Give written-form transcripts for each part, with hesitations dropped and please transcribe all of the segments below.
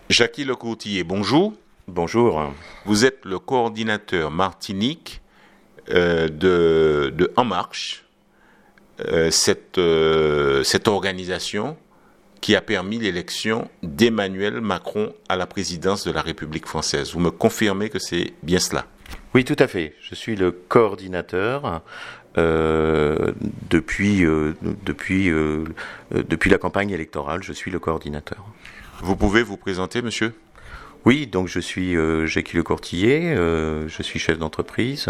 Jackie Lecourtier, bonjour. Bonjour. Vous êtes le coordinateur Martinique de En Marche, cette organisation qui a permis l'élection d'Emmanuel Macron à la présidence de la République française. Vous me confirmez que c'est bien cela? Oui, tout à fait. Je suis le coordinateur depuis la campagne électorale. Je suis le coordinateur. Vous pouvez vous présenter, monsieur? Oui, donc je suis Jackie Lecourtier, je suis chef d'entreprise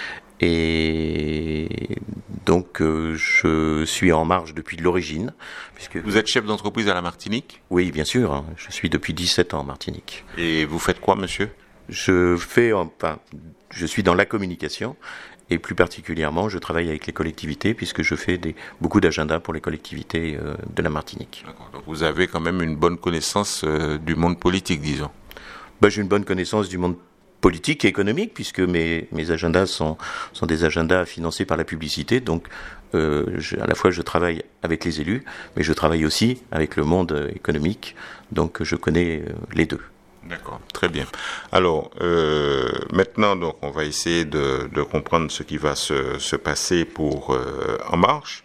et donc je suis en marche depuis l'origine. Puisque vous êtes chef d'entreprise à la Martinique? Oui, bien sûr, je suis depuis 17 ans en Martinique. Et vous faites quoi, monsieur? Je suis dans la communication et plus particulièrement, je travaille avec les collectivités puisque je fais beaucoup d'agendas pour les collectivités de la Martinique. D'accord. Donc vous avez quand même une bonne connaissance du monde politique, disons. J'ai une bonne connaissance du monde politique et économique puisque mes agendas sont des agendas financés par la publicité. Donc à la fois je travaille avec les élus, mais je travaille aussi avec le monde économique. Donc je connais les deux. D'accord, très bien. Alors, maintenant, donc, on va essayer de comprendre ce qui va se passer pour En Marche.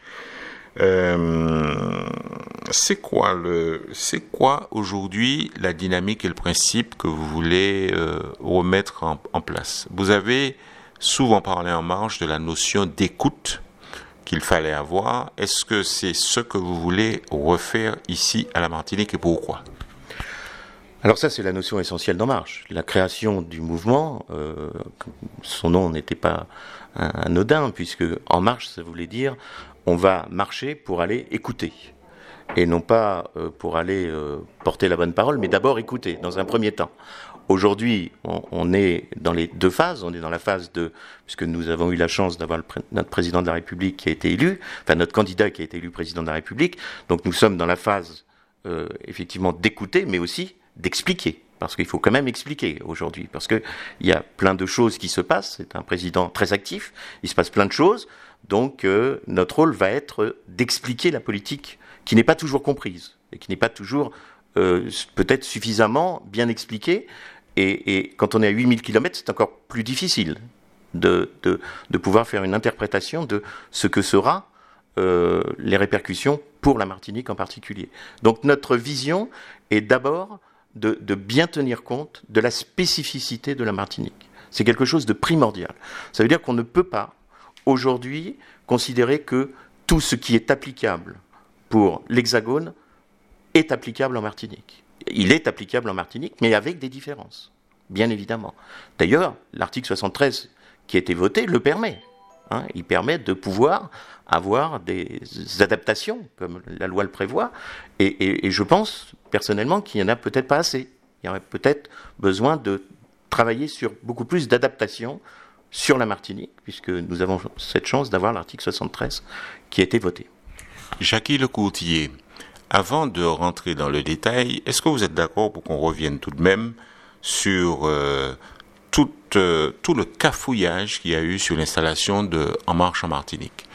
C'est quoi aujourd'hui la dynamique et le principe que vous voulez remettre en place? Vous avez souvent parlé En Marche de la notion d'écoute qu'il fallait avoir. Est-ce que c'est ce que vous voulez refaire ici à la Martinique et pourquoi? Alors ça, c'est la notion essentielle d'En Marche. La création du mouvement, son nom n'était pas anodin, puisque En Marche, ça voulait dire on va marcher pour aller écouter. Et non pas pour aller porter la bonne parole, mais d'abord écouter, dans un premier temps. Aujourd'hui, on est dans les deux phases. On est dans la phase puisque nous avons eu la chance d'avoir notre président de la République qui a été élu, enfin notre candidat qui a été élu président de la République. Donc nous sommes dans la phase, effectivement, d'écouter, mais aussi d'expliquer, parce qu'il faut quand même expliquer aujourd'hui, parce que il y a plein de choses qui se passent. C'est un président très actif, il se passe plein de choses, donc notre rôle va être d'expliquer la politique qui n'est pas toujours comprise et qui n'est pas toujours peut-être suffisamment bien expliquée. Et quand on est à 8000 km, c'est encore plus difficile de pouvoir faire une interprétation de ce que sera les répercussions pour la Martinique en particulier. Donc notre vision est d'abord de bien tenir compte de la spécificité de la Martinique. C'est quelque chose de primordial. Ça veut dire qu'on ne peut pas, aujourd'hui, considérer que tout ce qui est applicable pour l'Hexagone est applicable en Martinique. Il est applicable en Martinique, mais avec des différences, bien évidemment. D'ailleurs, l'article 73 qui a été voté le permet. Il permet de pouvoir avoir des adaptations, comme la loi le prévoit, et je pense personnellement qu'il n'y en a peut-être pas assez. Il y aurait peut-être besoin de travailler sur beaucoup plus d'adaptations sur la Martinique, puisque nous avons cette chance d'avoir l'article 73 qui a été voté. Jackie Lecourtier, avant de rentrer dans le détail, est-ce que vous êtes d'accord pour qu'on revienne tout de même sur tout le cafouillage qu'il y a eu sur l'installation de En Marche en Martinique?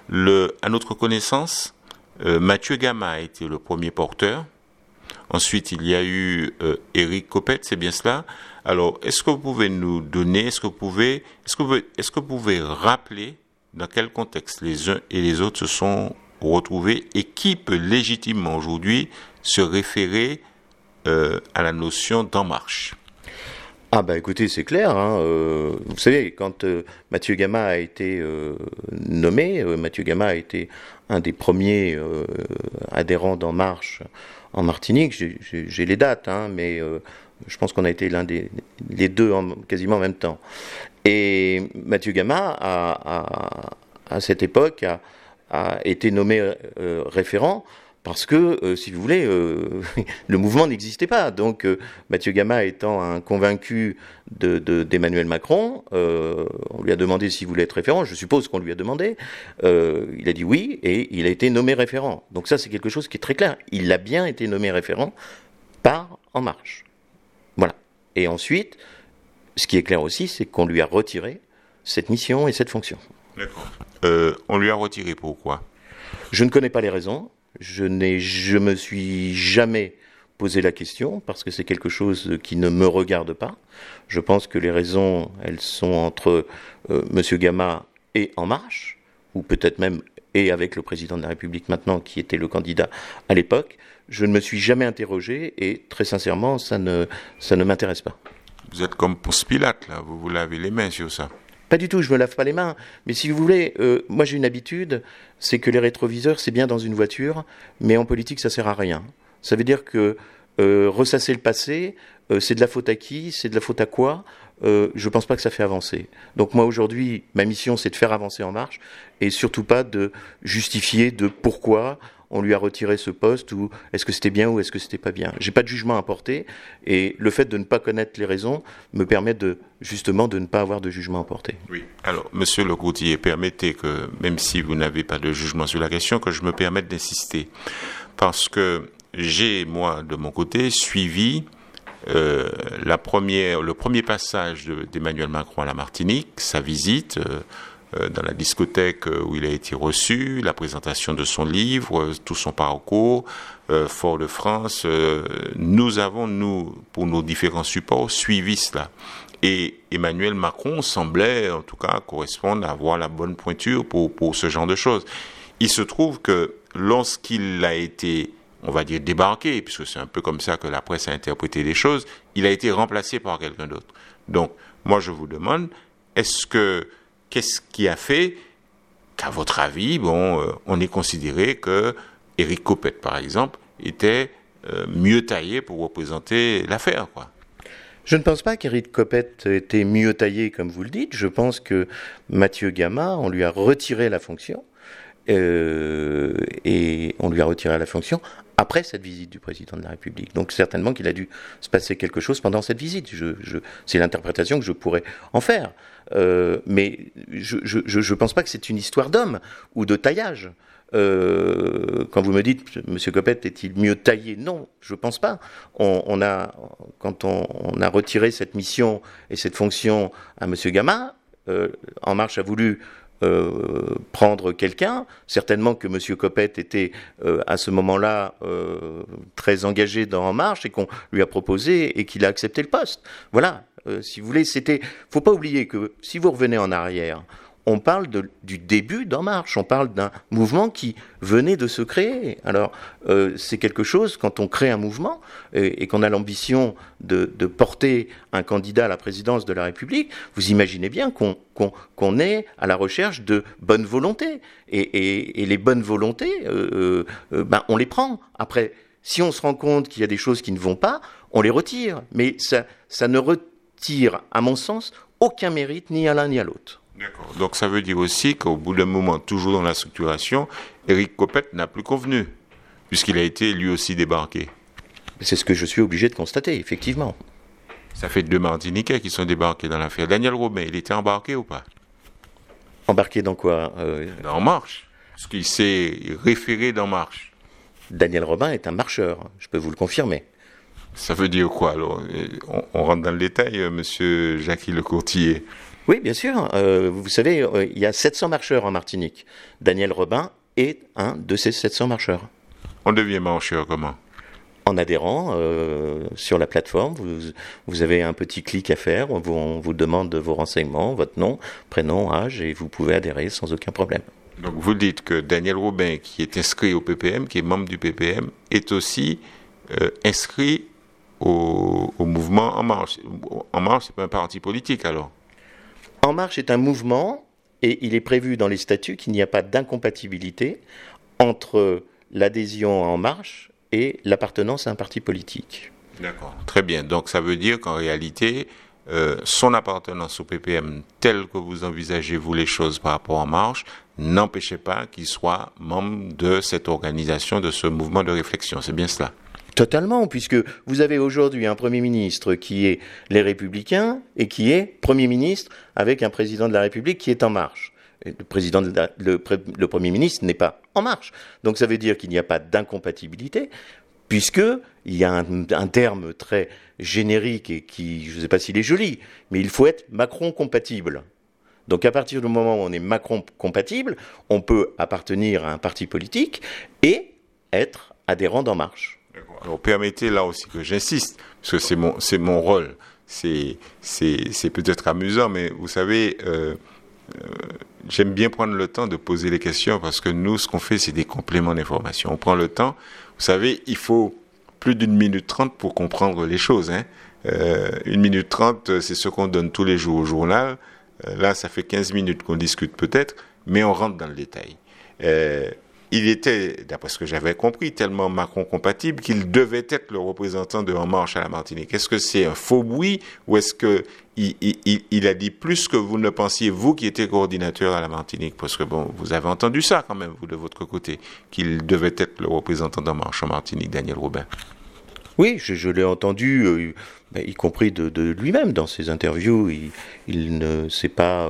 À notre connaissance, Mathieu Gama a été le premier porteur. Ensuite, il y a eu Éric Copette, c'est bien cela. Alors, est-ce que vous pouvez nous donner, est-ce que vous pouvez rappeler dans quel contexte les uns et les autres se sont retrouvés et qui peut légitimement aujourd'hui se référer à la notion d'En Marche? Écoutez, c'est clair. Vous savez, quand Mathieu Gama a été nommé, Mathieu Gama a été un des premiers adhérents d'En Marche en Martinique. J'ai les dates, mais je pense qu'on a été les deux quasiment en même temps. Et Mathieu Gama, à cette époque, a été nommé référent. Parce que, si vous voulez, le mouvement n'existait pas. Donc, Mathieu Gama étant un convaincu d'Emmanuel Macron, on lui a demandé s'il voulait être référent. Je suppose qu'on lui a demandé. Il a dit oui et il a été nommé référent. Donc ça, c'est quelque chose qui est très clair. Il a bien été nommé référent par En Marche. Voilà. Et ensuite, ce qui est clair aussi, c'est qu'on lui a retiré cette mission et cette fonction. D'accord. On lui a retiré pourquoi? Je ne connais pas les raisons. Je me suis jamais poser la question, parce que c'est quelque chose qui ne me regarde pas. Je pense que les raisons, elles sont entre M. Gama et En Marche, ou peut-être même et avec le président de la République maintenant, qui était le candidat à l'époque. Je ne me suis jamais interrogé, et très sincèrement, ça ne m'intéresse pas. Vous êtes comme Ponce Pilate, là, vous vous lavez les mains sur ça. Pas du tout, je me lave pas les mains. Mais si vous voulez, moi j'ai une habitude, c'est que les rétroviseurs, c'est bien dans une voiture, mais en politique, ça sert à rien. Ça veut dire que ressasser le passé, c'est de la faute à qui? C'est de la faute à quoi? Je pense pas que ça fait avancer. Donc moi aujourd'hui, ma mission, c'est de faire avancer En Marche, et surtout pas de justifier de pourquoi on lui a retiré ce poste, ou est-ce que c'était bien ou est-ce que c'était pas bien. J'ai pas de jugement à porter, et le fait de ne pas connaître les raisons me permet justement de ne pas avoir de jugement à porter. Oui. Alors, Monsieur Lecourtier, permettez que, même si vous n'avez pas de jugement sur la question, que je me permette d'insister. Parce que j'ai, moi, de mon côté, suivi le premier passage d'Emmanuel Macron à la Martinique, sa visite dans la discothèque où il a été reçu, la présentation de son livre, tout son parcours, Fort-de-France. Nous avons, pour nos différents supports, suivi cela. Et Emmanuel Macron semblait, en tout cas, correspondre à avoir la bonne pointure pour ce genre de choses. Il se trouve que lorsqu'il a été, on va dire, débarqué, puisque c'est un peu comme ça que la presse a interprété les choses, il a été remplacé par quelqu'un d'autre. Donc, moi, je vous demande, qu'est-ce qui a fait qu'à votre avis, on ait considéré que Éric Copette, par exemple, était mieux taillé pour représenter l'affaire, quoi? Je ne pense pas qu'Éric Copette était mieux taillé, comme vous le dites. Je pense que Mathieu Gama, on lui a retiré la fonction, et on lui a retiré la fonction après cette visite du président de la République. Donc certainement qu'il a dû se passer quelque chose pendant cette visite. C'est l'interprétation que je pourrais en faire. Mais je pense pas que c'est une histoire d'homme ou de taillage. Quand vous me dites, Monsieur Copette est-il mieux taillé? Non, je pense pas. Quand on a retiré cette mission et cette fonction à Monsieur Gama, En Marche a voulu prendre quelqu'un, certainement que M. Copette était à ce moment-là très engagé dans En Marche, et qu'on lui a proposé et qu'il a accepté le poste. Voilà, si vous voulez, faut pas oublier que si vous revenez en arrière, on parle du début d'En Marche, on parle d'un mouvement qui venait de se créer. Alors, c'est quelque chose, quand on crée un mouvement et qu'on a l'ambition de porter un candidat à la présidence de la République, vous imaginez bien qu'on est à la recherche de bonne volonté. Et les bonnes volontés, on les prend. Après, si on se rend compte qu'il y a des choses qui ne vont pas, on les retire. Mais ça ne retire, à mon sens, aucun mérite ni à l'un ni à l'autre. D'accord. Donc ça veut dire aussi qu'au bout d'un moment, toujours dans la structuration, Éric Copette n'a plus convenu, puisqu'il a été lui aussi débarqué. C'est ce que je suis obligé de constater, effectivement. Ça fait 2 Martiniquais qui sont débarqués dans l'affaire. Daniel Robin, il était embarqué ou pas? Embarqué dans quoi? Dans En Marche, parce qu'il s'est référé d'En Marche. Daniel Robin est un marcheur, je peux vous le confirmer. Ça veut dire quoi alors? On rentre dans le détail, monsieur Jackie Lecourtier. Oui, bien sûr. Vous savez, il y a 700 marcheurs en Martinique. Daniel Robin est un de ces 700 marcheurs. On devient marcheur comment? En adhérant sur la plateforme, vous avez un petit clic à faire, on vous demande vos renseignements, votre nom, prénom, âge, et vous pouvez adhérer sans aucun problème. Donc vous dites que Daniel Robin, qui est inscrit au PPM, qui est membre du PPM, est aussi inscrit au mouvement En Marche. En Marche, c'est pas un parti politique alors? En Marche est un mouvement, et il est prévu dans les statuts qu'il n'y a pas d'incompatibilité entre l'adhésion à En Marche et l'appartenance à un parti politique. D'accord, très bien. Donc ça veut dire qu'en réalité, son appartenance au PPM, telle que vous envisagez vous les choses par rapport à En Marche, n'empêchait pas qu'il soit membre de cette organisation, de ce mouvement de réflexion. C'est bien cela? Totalement, puisque vous avez aujourd'hui un Premier ministre qui est les Républicains et qui est Premier ministre avec un président de la République qui est En Marche. Le Premier ministre n'est pas En Marche. Donc ça veut dire qu'il n'y a pas d'incompatibilité, puisqu'il y a un terme très générique et qui, je ne sais pas s'il est joli, mais il faut être Macron-compatible. Donc à partir du moment où on est Macron-compatible, on peut appartenir à un parti politique et être adhérent d'En Marche. Alors permettez là aussi que j'insiste, parce que c'est mon rôle. C'est peut-être amusant, mais vous savez, j'aime bien prendre le temps de poser les questions parce que nous, ce qu'on fait, c'est des compléments d'information. On prend le temps. Vous savez, il faut plus d'une minute 30 pour comprendre les choses. 1 minute 30, c'est ce qu'on donne tous les jours au journal. Là, ça fait 15 minutes qu'on discute peut-être, mais on rentre dans le détail. Il était, d'après ce que j'avais compris, tellement Macron compatible qu'il devait être le représentant de En Marche à la Martinique. Est-ce que c'est un faux bruit ou est-ce qu'il a dit plus que vous ne pensiez, vous qui étiez coordinateur à la Martinique? Parce que bon, vous avez entendu ça quand même, vous de votre côté, qu'il devait être le représentant d'En Marche en Martinique, Daniel Robin. Oui, je l'ai entendu, y compris de lui-même dans ses interviews. Il ne s'est pas...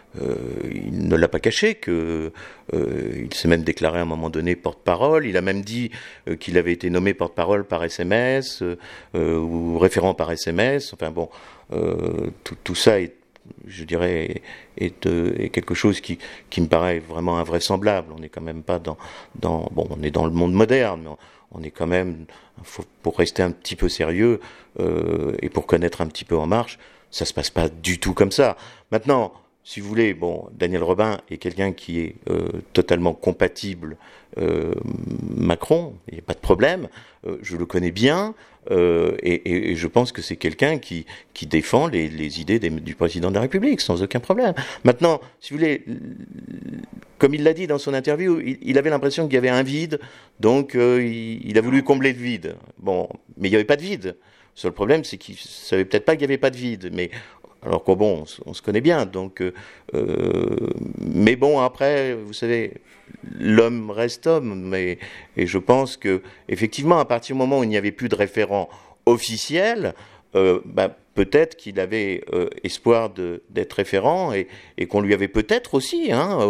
il ne l'a pas caché que il s'est même déclaré à un moment donné porte-parole. Il a même dit qu'il avait été nommé porte-parole par SMS ou référent par SMS. Enfin bon, tout ça est, je dirais, est quelque chose qui me paraît vraiment invraisemblable. On n'est quand même pas bon, on est dans le monde moderne, mais on est quand même, pour rester un petit peu sérieux et pour connaître un petit peu En Marche, ça se passe pas du tout comme ça. Maintenant, si vous voulez, bon, Daniel Robin est quelqu'un qui est totalement compatible Macron, il n'y a pas de problème, je le connais bien, et je pense que c'est quelqu'un qui défend les idées du président de la République, sans aucun problème. Maintenant, si vous voulez, comme il l'a dit dans son interview, il avait l'impression qu'il y avait un vide, donc il a voulu combler le vide. Bon, mais il n'y avait pas de vide. Le seul problème, c'est qu'il ne savait peut-être pas qu'il n'y avait pas de vide, mais... Alors que bon, on se connaît bien, donc... mais bon, après, vous savez, l'homme reste homme, et je pense que, effectivement, à partir du moment où il n'y avait plus de référent officiel, peut-être qu'il avait espoir d'être référent, et qu'on lui avait peut-être aussi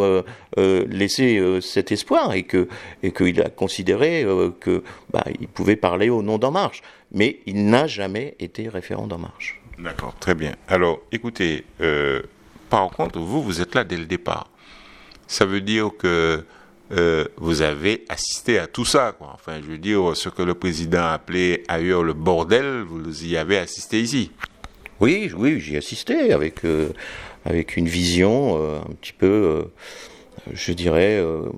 laissé cet espoir, et qu'il a considéré qu'il pouvait parler au nom d'En Marche. Mais il n'a jamais été référent d'En Marche. D'accord, très bien. Alors, écoutez, par contre, vous êtes là dès le départ. Ça veut dire que vous avez assisté à tout ça, quoi. Enfin, je veux dire, ce que le président appelait ailleurs le bordel, vous y avez assisté ici. Oui, j'y ai assisté avec une vision un petit peu, je dirais,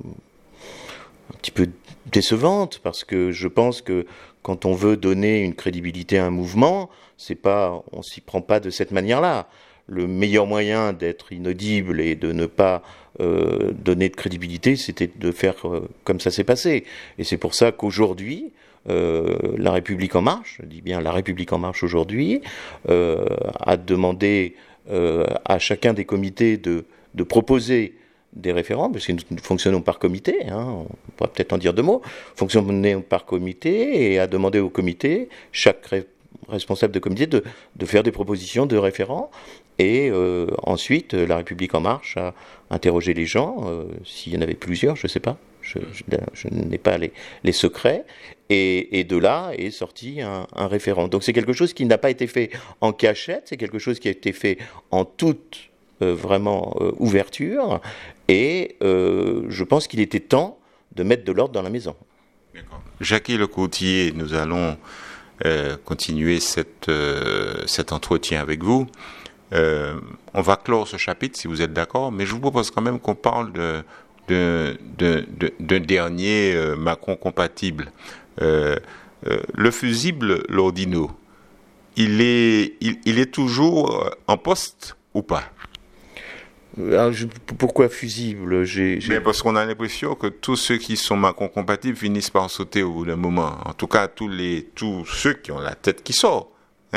un petit peu décevante, parce que je pense que quand on veut donner une crédibilité à un mouvement, on s'y prend pas de cette manière-là. Le meilleur moyen d'être inaudible et de ne pas donner de crédibilité, c'était de faire comme ça s'est passé. Et c'est pour ça qu'aujourd'hui, La République En Marche, je dis bien La République En Marche aujourd'hui, a demandé à chacun des comités de proposer des référents, parce que nous fonctionnons par comité, on pourra peut-être en dire 2 mots, fonctionnons par comité, et a demandé au comité, chaque responsable de comité, de faire des propositions de référents, et ensuite La République En Marche a interrogé les gens, s'il y en avait plusieurs, je ne sais pas, je n'ai pas les secrets, et de là est sorti un référent. Donc c'est quelque chose qui n'a pas été fait en cachette, c'est quelque chose qui a été fait en toute vraiment ouverture, et je pense qu'il était temps de mettre de l'ordre dans la maison. D'accord. Jackie Lecourtier, nous allons continuer cet entretien avec vous. On va clore ce chapitre si vous êtes d'accord, mais je vous propose quand même qu'on parle d'un dernier Macron compatible. Le fusible Lordino, il est toujours en poste ou pas? Alors, pourquoi fusible? Mais parce qu'on a l'impression que tous ceux qui sont Macron compatibles finissent par sauter au bout d'un moment. En tout cas, tous ceux qui ont la tête qui sort.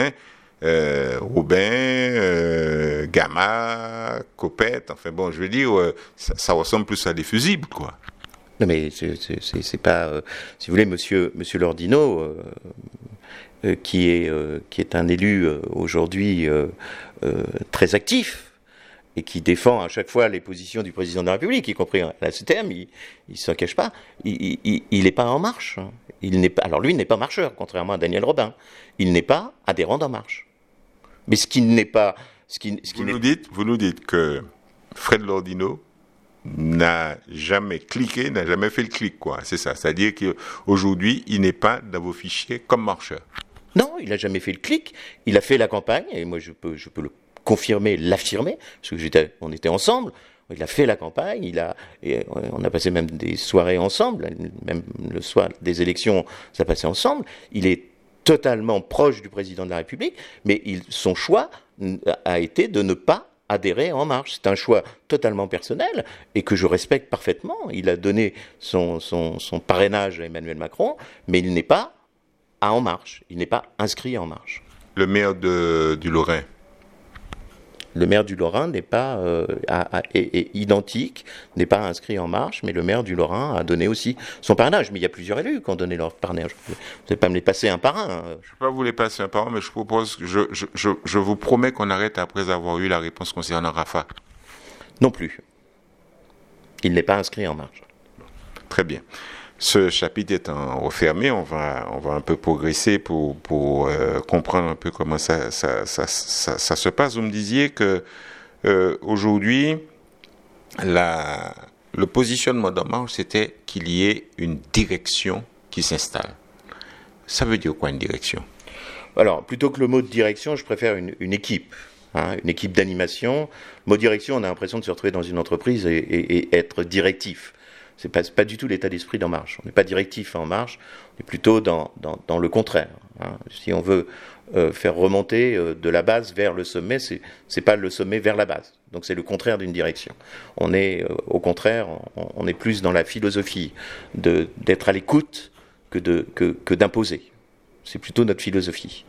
Robin, Gamma, Copette, enfin bon, je veux dire, ça ressemble plus à des fusibles, quoi. Non mais c'est pas... si vous voulez, monsieur Lordino, qui est un élu aujourd'hui très actif, et qui défend à chaque fois les positions du président de la République, y compris à la CTM, il ne s'en cache pas, il n'est pas En Marche. Alors lui, il n'est pas marcheur, contrairement à Daniel Robin. Il n'est pas adhérent d'En Marche. Mais ce qui n'est pas... Vous nous dites que Fred Lordino n'a jamais cliqué, n'a jamais fait le clic, quoi. C'est ça. C'est-à-dire qu'aujourd'hui, il n'est pas dans vos fichiers comme marcheur. Non, il n'a jamais fait le clic. Il a fait la campagne, et moi je peux le confirmer, l'affirmer, parce que on était ensemble. Il a fait la campagne, et on a passé même des soirées ensemble, même le soir des élections, ça passait ensemble. Il est totalement proche du président de la République, mais son choix a été de ne pas adhérer à En Marche. C'est un choix totalement personnel et que je respecte parfaitement. Il a donné son parrainage à Emmanuel Macron, mais il n'est pas à En Marche. Il n'est pas inscrit à En Marche. Le maire du Lorrain. Le maire du Lorrain n'est pas est identique, n'est pas inscrit En Marche, mais le maire du Lorrain a donné aussi son parrainage. Mais il y a plusieurs élus qui ont donné leur parrainage. Vous n'allez pas me les passer un par un. Je ne vais pas vous les passer un par un, mais je propose, je vous promets qu'on arrête après avoir eu la réponse concernant Rafa. Non plus. Il n'est pas inscrit En Marche. Très bien. Ce chapitre étant refermé, on va un peu progresser pour comprendre un peu comment ça se passe. Vous me disiez que aujourd'hui, le positionnement d'En Marche, c'était qu'il y ait une direction qui s'installe. Ça veut dire quoi, une direction? Alors, plutôt que le mot de direction, je préfère une équipe. Une équipe d'animation. Le mot direction, on a l'impression de se retrouver dans une entreprise et être directif. C'est pas du tout l'état d'esprit d'En Marche. On n'est pas directif à En Marche, on est plutôt dans le contraire. Si on veut faire remonter de la base vers le sommet, c'est pas le sommet vers la base. Donc c'est le contraire d'une direction. On est au contraire, on est plus dans la philosophie d'être à l'écoute que d'imposer. C'est plutôt notre philosophie.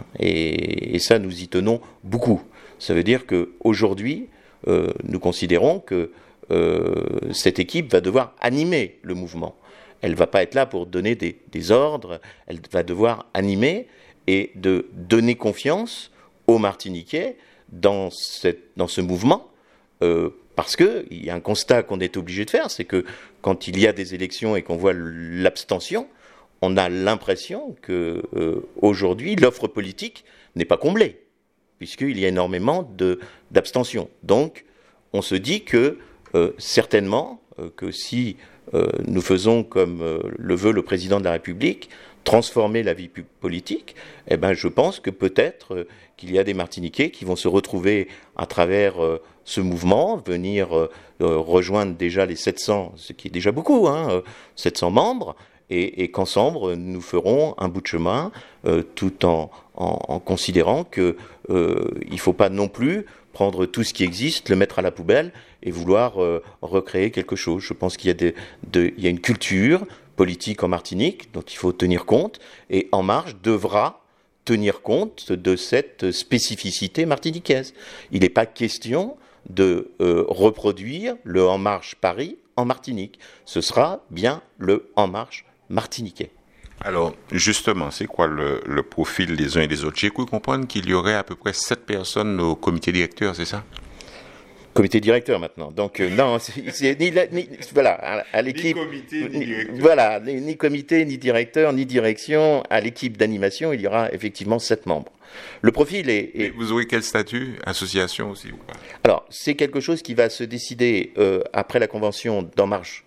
Et ça, nous y tenons beaucoup. Ça veut dire qu'aujourd'hui, nous considérons que cette équipe va devoir animer le mouvement. Elle ne va pas être là pour donner des ordres, elle va devoir animer et de donner confiance aux Martiniquais dans ce mouvement, parce qu'il y a un constat qu'on est obligé de faire, c'est que quand il y a des élections et qu'on voit l'abstention, on a l'impression que aujourd'hui l'offre politique n'est pas comblée, puisqu'il y a énormément d'abstention. Donc on se dit que certainement que si nous faisons comme le veut le président de la République, transformer la vie politique, je pense que peut-être qu'il y a des Martiniquais qui vont se retrouver à travers ce mouvement, venir rejoindre déjà les 700, ce qui est déjà beaucoup, 700 membres, et qu'ensemble nous ferons un bout de chemin, tout en considérant que il ne faut pas non plus prendre tout ce qui existe, le mettre à la poubelle et vouloir recréer quelque chose. Je pense qu'il y a une culture politique en Martinique dont il faut tenir compte, et En Marche devra tenir compte de cette spécificité martiniquaise. Il n'est pas question de reproduire le En Marche Paris en Martinique. Ce sera bien le En Marche martiniquais. Alors, justement, c'est quoi le profil des uns et des autres? J'ai cru comprendre qu'il y aurait à peu près 7 personnes au comité directeur, c'est ça? Comité directeur maintenant. Donc, non, voilà, à l'équipe. Ni comité, ni directeur. Voilà, ni comité, ni directeur, ni direction. À l'équipe d'animation, il y aura effectivement 7 membres. Le profil est. Et vous aurez quel statut? Association aussi ou pas? Alors, c'est quelque chose qui va se décider après la convention d'En Marche.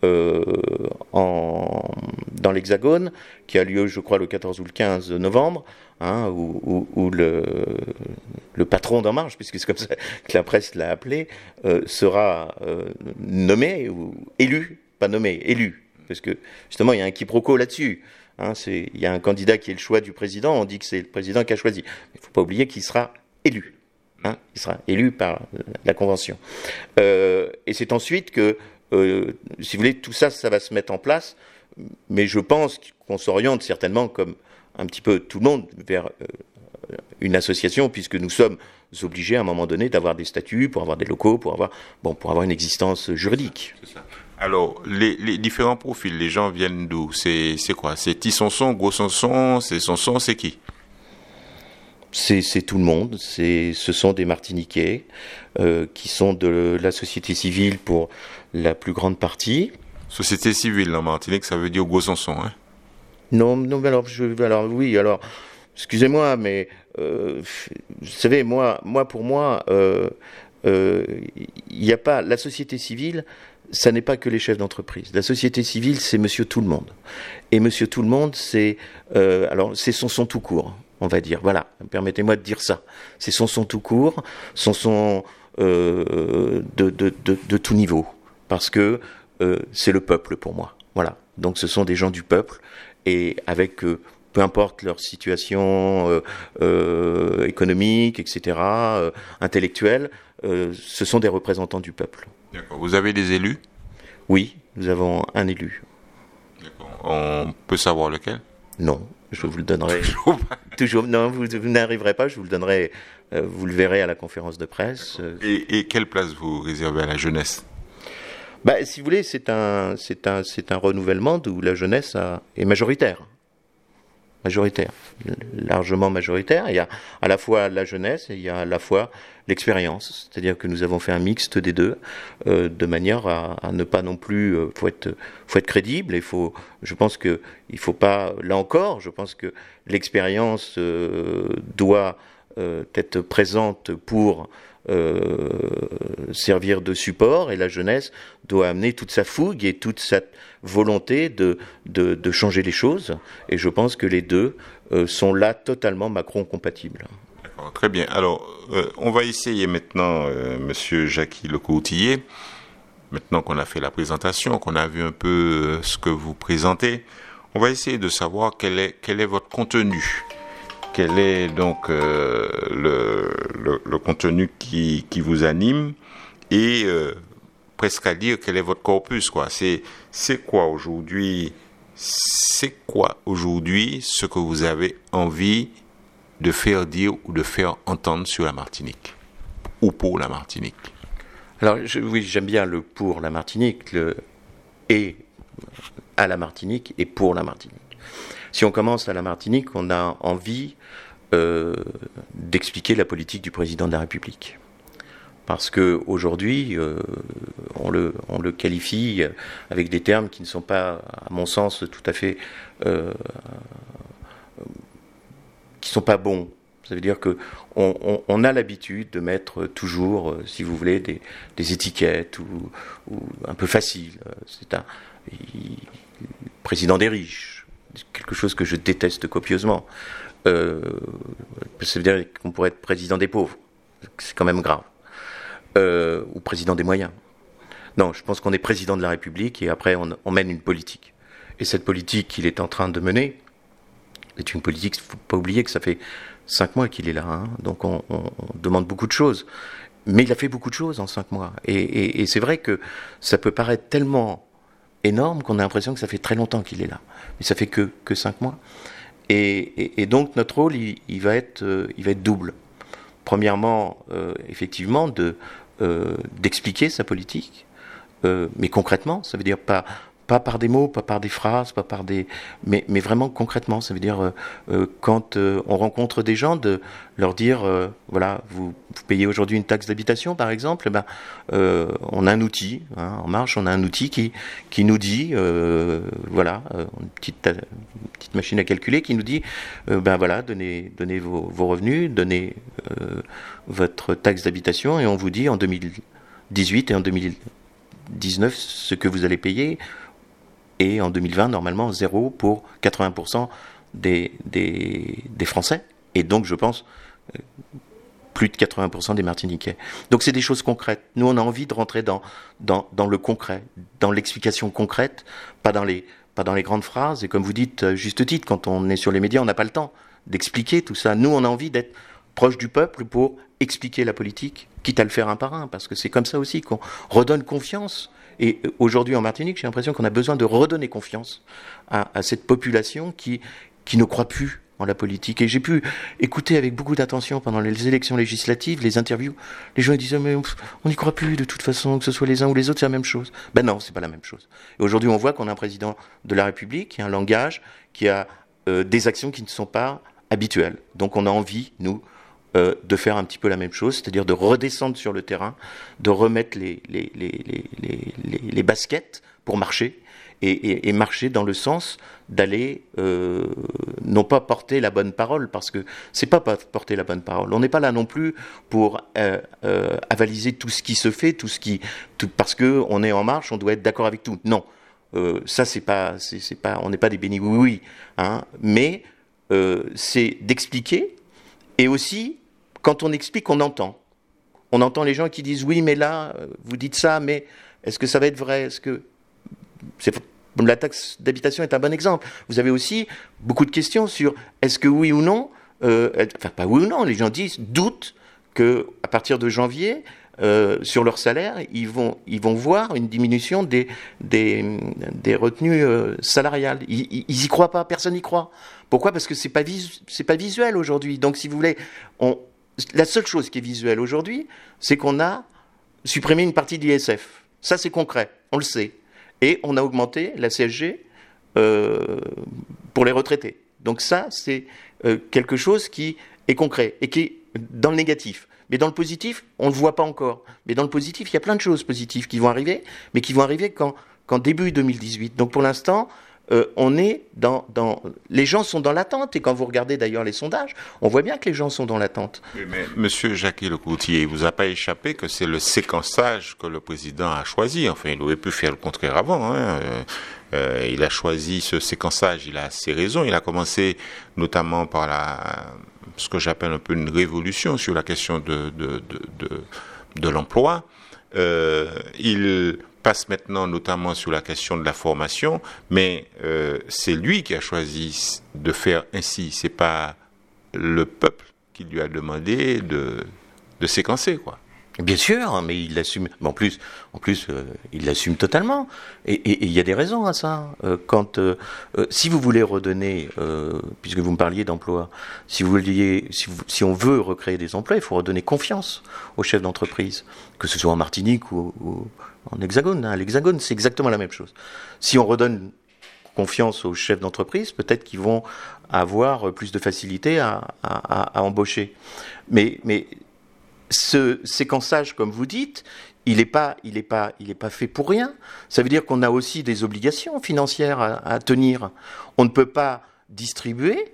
Dans l'Hexagone, qui a lieu, je crois, le 14 ou le 15 novembre, où le patron d'En Marche, puisque c'est comme ça que la presse l'a appelé, sera nommé ou élu, pas nommé, élu, parce que justement il y a un quiproquo là-dessus. Il y a un candidat qui est le choix du président, on dit que c'est le président qui a choisi. Il ne faut pas oublier qu'il sera élu. Il sera élu par la Convention. Et c'est ensuite que si vous voulez, tout ça, ça va se mettre en place, mais je pense qu'on s'oriente certainement, comme un petit peu tout le monde, vers une association, puisque nous sommes obligés à un moment donné d'avoir des statuts, pour avoir des locaux, pour avoir une existence juridique. C'est ça. Alors, les différents profils, les gens viennent d'où? C'est quoi? C'est Petit Sonson, Gros Sonson, c'est Sonson, c'est qui? C'est tout le monde. Ce sont des Martiniquais qui sont de la société civile pour la plus grande partie. Société civile en Martinique, ça veut dire Gros Sonson, hein? Non, mais alors, excusez-moi, mais vous savez, pour moi, il n'y a pas la société civile. Ça n'est pas que les chefs d'entreprise. La société civile, c'est Monsieur Tout le Monde. Et Monsieur Tout le Monde, c'est c'est son tout court, on va dire. Voilà, permettez-moi de dire ça. C'est son tout court, son de tout niveau, parce que c'est le peuple pour moi. Voilà. Donc ce sont des gens du peuple et avec peu importe leur situation économique, etc., intellectuelle, ce sont des représentants du peuple. D'accord. Vous avez des élus? Oui, nous avons un élu. D'accord. On peut savoir lequel? Non, je vous le donnerai. Toujours. Non, vous n'arriverez pas, je vous le donnerai. Vous le verrez à la conférence de presse. Et quelle place vous réservez à la jeunesse? Si vous voulez, c'est un renouvellement où la jeunesse est majoritaire. Majoritaire, largement majoritaire. Il y a à la fois la jeunesse et il y a à la fois l'expérience. C'est-à-dire que nous avons fait un mixte des deux, de manière à ne pas non plus. Faut être crédible. Je pense que il faut pas. Là encore, je pense que l'expérience doit être présente pour servir de support, et la jeunesse doit amener toute sa fougue et toute sa volonté de changer les choses, et je pense que les deux sont là totalement Macron-compatibles. D'accord, très bien. Alors, on va essayer maintenant, Monsieur Jacky Lecourtier, maintenant qu'on a fait la présentation, qu'on a vu un peu ce que vous présentez, on va essayer de savoir quel est votre contenu. Quel est donc le contenu qui vous anime, et presque à dire quel est votre corpus, quoi. C'est quoi aujourd'hui ce que vous avez envie de faire dire ou de faire entendre sur la Martinique ou pour la Martinique? Alors oui, j'aime bien le pour la Martinique, le et à la Martinique et pour la Martinique. Si on commence à la Martinique, on a envie d'expliquer la politique du président de la République. Parce que aujourd'hui, on le qualifie avec des termes qui ne sont pas, à mon sens, tout à fait, qui sont pas bons. Ça veut dire que on a l'habitude de mettre toujours, si vous voulez, des étiquettes ou un peu faciles. C'est un président des riches, quelque chose que je déteste copieusement. Ça veut dire qu'on pourrait être président des pauvres. C'est quand même grave. Ou président des moyens. Non, je pense qu'on est président de la République et après on mène une politique. Et cette politique qu'il est en train de mener est une politique, il ne faut pas oublier que ça fait 5 mois qu'il est là, hein, donc on demande beaucoup de choses. Mais il a fait beaucoup de choses en 5 mois. Et c'est vrai que ça peut paraître tellement énorme qu'on a l'impression que ça fait très longtemps qu'il est là. Mais ça fait que 5 mois. Et donc notre rôle, il va être double. Premièrement, effectivement, d'expliquer sa politique, mais concrètement, ça veut dire pas par des mots, pas par des phrases, mais vraiment concrètement. Ça veut dire quand on rencontre des gens, de leur dire voilà, vous payez aujourd'hui une taxe d'habitation, par exemple. On a un outil, hein, En Marche, on a un outil qui nous dit voilà, une petite machine à calculer qui nous dit voilà, donnez vos revenus, donnez votre taxe d'habitation, et on vous dit en 2018 et en 2019 ce que vous allez payer. Et en 2020, normalement, 0 pour 80% des Français. Et donc, je pense, plus de 80% des Martiniquais. Donc, c'est des choses concrètes. Nous, on a envie de rentrer dans le concret, dans l'explication concrète, pas dans les grandes phrases. Et comme vous dites, à juste titre, quand on est sur les médias, on n'a pas le temps d'expliquer tout ça. Nous, on a envie d'être proche du peuple pour expliquer la politique, quitte à le faire un par un, parce que c'est comme ça aussi qu'on redonne confiance. Et aujourd'hui en Martinique, j'ai l'impression qu'on a besoin de redonner confiance à cette population qui ne croit plus en la politique. Et j'ai pu écouter avec beaucoup d'attention pendant les élections législatives, les interviews. Les gens disaient mais on n'y croit plus de toute façon, que ce soit les uns ou les autres, c'est la même chose. Ben non, c'est pas la même chose. Et aujourd'hui, on voit qu'on a un président de la République qui a un langage, qui a des actions qui ne sont pas habituelles. Donc on a envie, nous, de faire un petit peu la même chose, c'est-à-dire de redescendre sur le terrain, de remettre les baskets pour marcher et marcher dans le sens d'aller non pas porter la bonne parole, parce que c'est pas porter la bonne parole. On n'est pas là non plus pour avaliser tout ce qui se fait, parce que on est en marche, on doit être d'accord avec tout. Non, ça c'est pas, on n'est pas des bénis oui, hein, mais c'est d'expliquer, et aussi quand on explique, on entend. On entend les gens qui disent oui, mais là, vous dites ça, mais est-ce que ça va être vrai? Est-ce que la taxe d'habitation est un bon exemple. Vous avez aussi beaucoup de questions sur est-ce que oui ou non, enfin pas oui ou non, les gens doutent que à partir de janvier, sur leur salaire, ils vont voir une diminution des retenues salariales. Ils y croient pas, personne n'y croit. Pourquoi? Parce que c'est pas visuel aujourd'hui. Donc si vous voulez, la seule chose qui est visuelle aujourd'hui, c'est qu'on a supprimé une partie de l'ISF. Ça, c'est concret, on le sait. Et on a augmenté la CSG pour les retraités. Donc ça, c'est quelque chose qui est concret et qui est dans le négatif. Mais dans le positif, on ne le voit pas encore. Mais dans le positif, il y a plein de choses positives qui vont arriver, mais qui vont arriver qu'en début 2018. Donc pour l'instant, on est les gens sont dans l'attente, et quand vous regardez d'ailleurs les sondages, on voit bien que les gens sont dans l'attente. Oui, mais Monsieur Jackie Lecourtier, il vous a pas échappé que c'est le séquençage que le président a choisi. Enfin, il aurait pu faire le contraire avant, hein. Il a choisi ce séquençage, il a ses raisons. Il a commencé notamment par ce que j'appelle un peu une révolution sur la question de l'emploi. Il passe maintenant notamment sur la question de la formation, mais c'est lui qui a choisi de faire ainsi. C'est pas le peuple qui lui a demandé de séquencer, quoi. Bien sûr, mais il l'assume. En plus, il l'assume totalement. Et il y a des raisons à ça. Si vous voulez redonner, puisque vous me parliez d'emploi, si on veut recréer des emplois, il faut redonner confiance aux chefs d'entreprise, que ce soit en Martinique ou en Hexagone. À l'Hexagone, c'est exactement la même chose. Si on redonne confiance aux chefs d'entreprise, peut-être qu'ils vont avoir plus de facilité à embaucher. Mais ce séquençage, comme vous dites, il n'est pas fait pour rien. Ça veut dire qu'on a aussi des obligations financières à tenir. On ne peut pas distribuer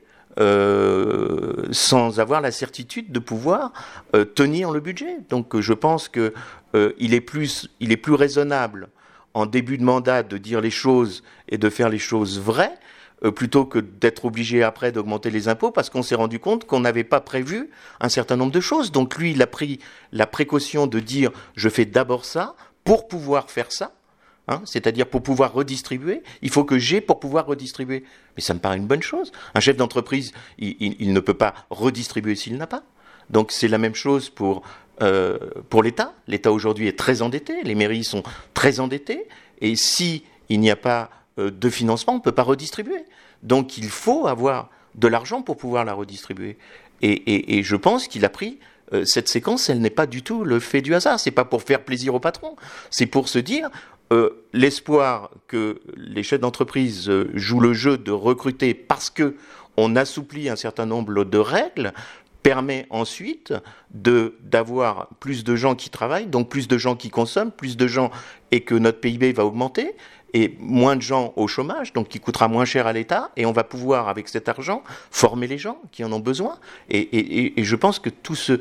sans avoir la certitude de pouvoir tenir le budget. Donc je pense que il est plus raisonnable en début de mandat de dire les choses et de faire les choses vraies, plutôt que d'être obligé après d'augmenter les impôts, parce qu'on s'est rendu compte qu'on n'avait pas prévu un certain nombre de choses. Donc lui, il a pris la précaution de dire je fais d'abord ça pour pouvoir faire ça, hein, c'est-à-dire pour pouvoir redistribuer. Il faut que j'ai pour pouvoir redistribuer. Mais ça me paraît une bonne chose. Un chef d'entreprise, il ne peut pas redistribuer s'il n'a pas. Donc c'est la même chose pour l'État. L'État aujourd'hui est très endetté, les mairies sont très endettées, et si il n'y a pas de financement, on ne peut pas redistribuer. Donc il faut avoir de l'argent pour pouvoir la redistribuer. Et je pense qu'il a pris cette séquence, elle n'est pas du tout le fait du hasard. C'est pas pour faire plaisir au patron. C'est pour se dire l'espoir que les chefs d'entreprise jouent le jeu de recruter parce que on assouplit un certain nombre de règles, permet ensuite d'avoir plus de gens qui travaillent, donc plus de gens qui consomment, plus de gens, et que notre PIB va augmenter, et moins de gens au chômage, donc qui coûtera moins cher à l'État, et on va pouvoir, avec cet argent, former les gens qui en ont besoin. Et je pense que ce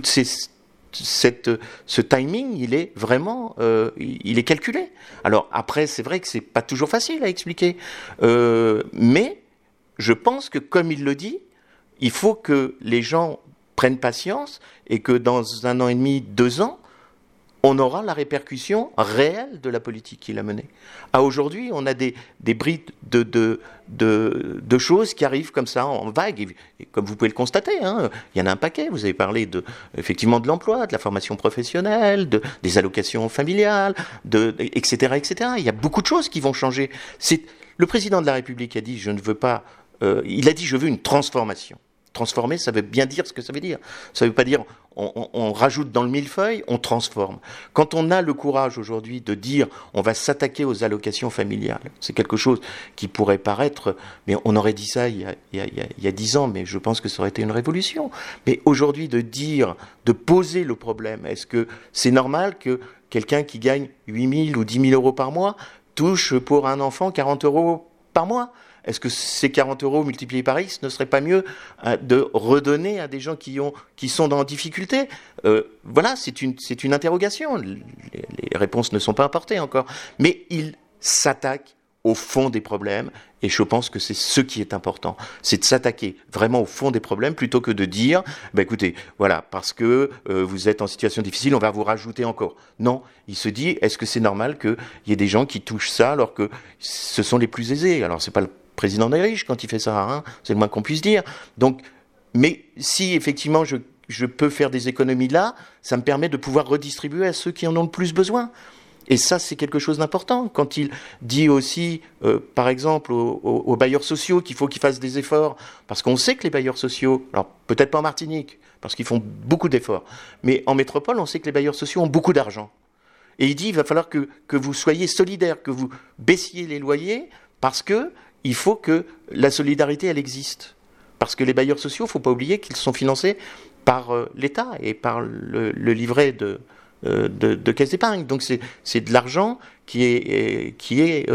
timing, il est vraiment, il est calculé. Alors après, c'est vrai que c'est pas toujours facile à expliquer, mais je pense que, comme il le dit, il faut que les gens prennent patience, et que dans 1 an et demi, 2 ans, on aura la répercussion réelle de la politique qu'il a menée. À aujourd'hui, on a des brides de choses qui arrivent comme ça en vague, et comme vous pouvez le constater, hein, il y en a un paquet. Vous avez parlé effectivement de l'emploi, de la formation professionnelle, des allocations familiales, etc., etc. Il y a beaucoup de choses qui vont changer. Le président de la République a dit je ne veux pas. Il a dit je veux une transformation. Transformer, ça veut bien dire ce que ça veut dire. Ça ne veut pas dire on rajoute dans le millefeuille, on transforme. Quand on a le courage aujourd'hui de dire on va s'attaquer aux allocations familiales, c'est quelque chose qui pourrait paraître, mais on aurait dit ça il y a 10 ans, mais je pense que ça aurait été une révolution. Mais aujourd'hui, de poser le problème, est-ce que c'est normal que quelqu'un qui gagne 8 000 ou 10 000 euros par mois touche pour un enfant 40 € par mois. Est-ce que ces 40 € multipliés par X ne serait pas mieux de redonner à des gens qui sont dans difficulté? Voilà, c'est une interrogation. Les réponses ne sont pas apportées encore. Mais il s'attaque au fond des problèmes, et je pense que c'est ce qui est important, c'est de s'attaquer vraiment au fond des problèmes plutôt que de dire, écoutez, voilà, parce que vous êtes en situation difficile, on va vous rajouter encore. Non, il se dit, est-ce que c'est normal qu'il y ait des gens qui touchent ça alors que ce sont les plus aisés? Alors c'est pas le président des riches quand il fait ça, hein, c'est le moins qu'on puisse dire. Donc, mais si effectivement je peux faire des économies là, ça me permet de pouvoir redistribuer à ceux qui en ont le plus besoin. Et ça, c'est quelque chose d'important. Quand il dit aussi, par exemple, aux bailleurs sociaux qu'il faut qu'ils fassent des efforts, parce qu'on sait que les bailleurs sociaux, alors peut-être pas en Martinique, parce qu'ils font beaucoup d'efforts, mais en métropole, on sait que les bailleurs sociaux ont beaucoup d'argent. Et il dit, il va falloir que vous soyez solidaires, que vous baissiez les loyers, parce que il faut que la solidarité, elle existe. Parce que les bailleurs sociaux, il ne faut pas oublier qu'ils sont financés par l'État et par le livret de caisse d'épargne. Donc c'est de l'argent qui est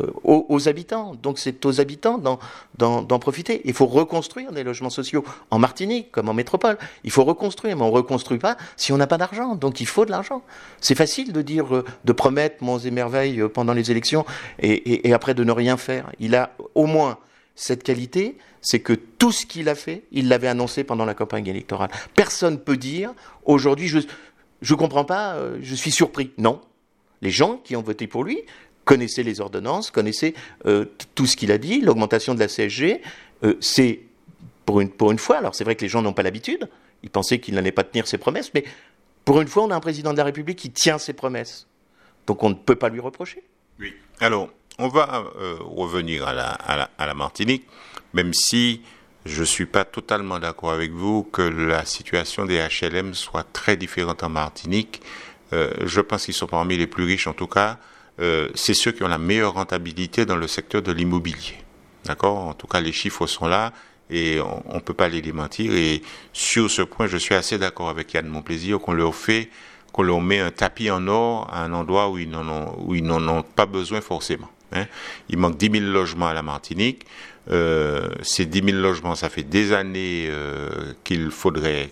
aux habitants. Donc c'est aux habitants d'en profiter. Il faut reconstruire des logements sociaux en Martinique comme en métropole. Il faut reconstruire, mais on ne reconstruit pas si on n'a pas d'argent. Donc il faut de l'argent. C'est facile de dire, de promettre monts et merveilles pendant les élections et après de ne rien faire. Il a au moins cette qualité, c'est que tout ce qu'il a fait, il l'avait annoncé pendant la campagne électorale. Personne ne peut dire, aujourd'hui, je comprends pas, je suis surpris. Non. Les gens qui ont voté pour lui connaissaient les ordonnances, connaissaient tout ce qu'il a dit, l'augmentation de la CSG. C'est pour une fois, alors c'est vrai que les gens n'ont pas l'habitude, ils pensaient qu'il n'allait pas tenir ses promesses, mais pour une fois, on a un président de la République qui tient ses promesses. Donc on ne peut pas lui reprocher. Oui. Alors, on va revenir à la Martinique, même si je ne suis pas totalement d'accord avec vous que la situation des HLM soit très différente en Martinique. Je pense qu'ils sont parmi les plus riches, en tout cas, c'est ceux qui ont la meilleure rentabilité dans le secteur de l'immobilier. D'accord ? En tout cas, les chiffres sont là et on ne peut pas les démentir. Et sur ce point, je suis assez d'accord avec Yann Monplaisir qu'on leur met un tapis en or à un endroit où ils n'en ont pas besoin forcément. Hein. Il manque 10 000 logements à la Martinique. Ces 10 000 logements, ça fait des années qu'il faudrait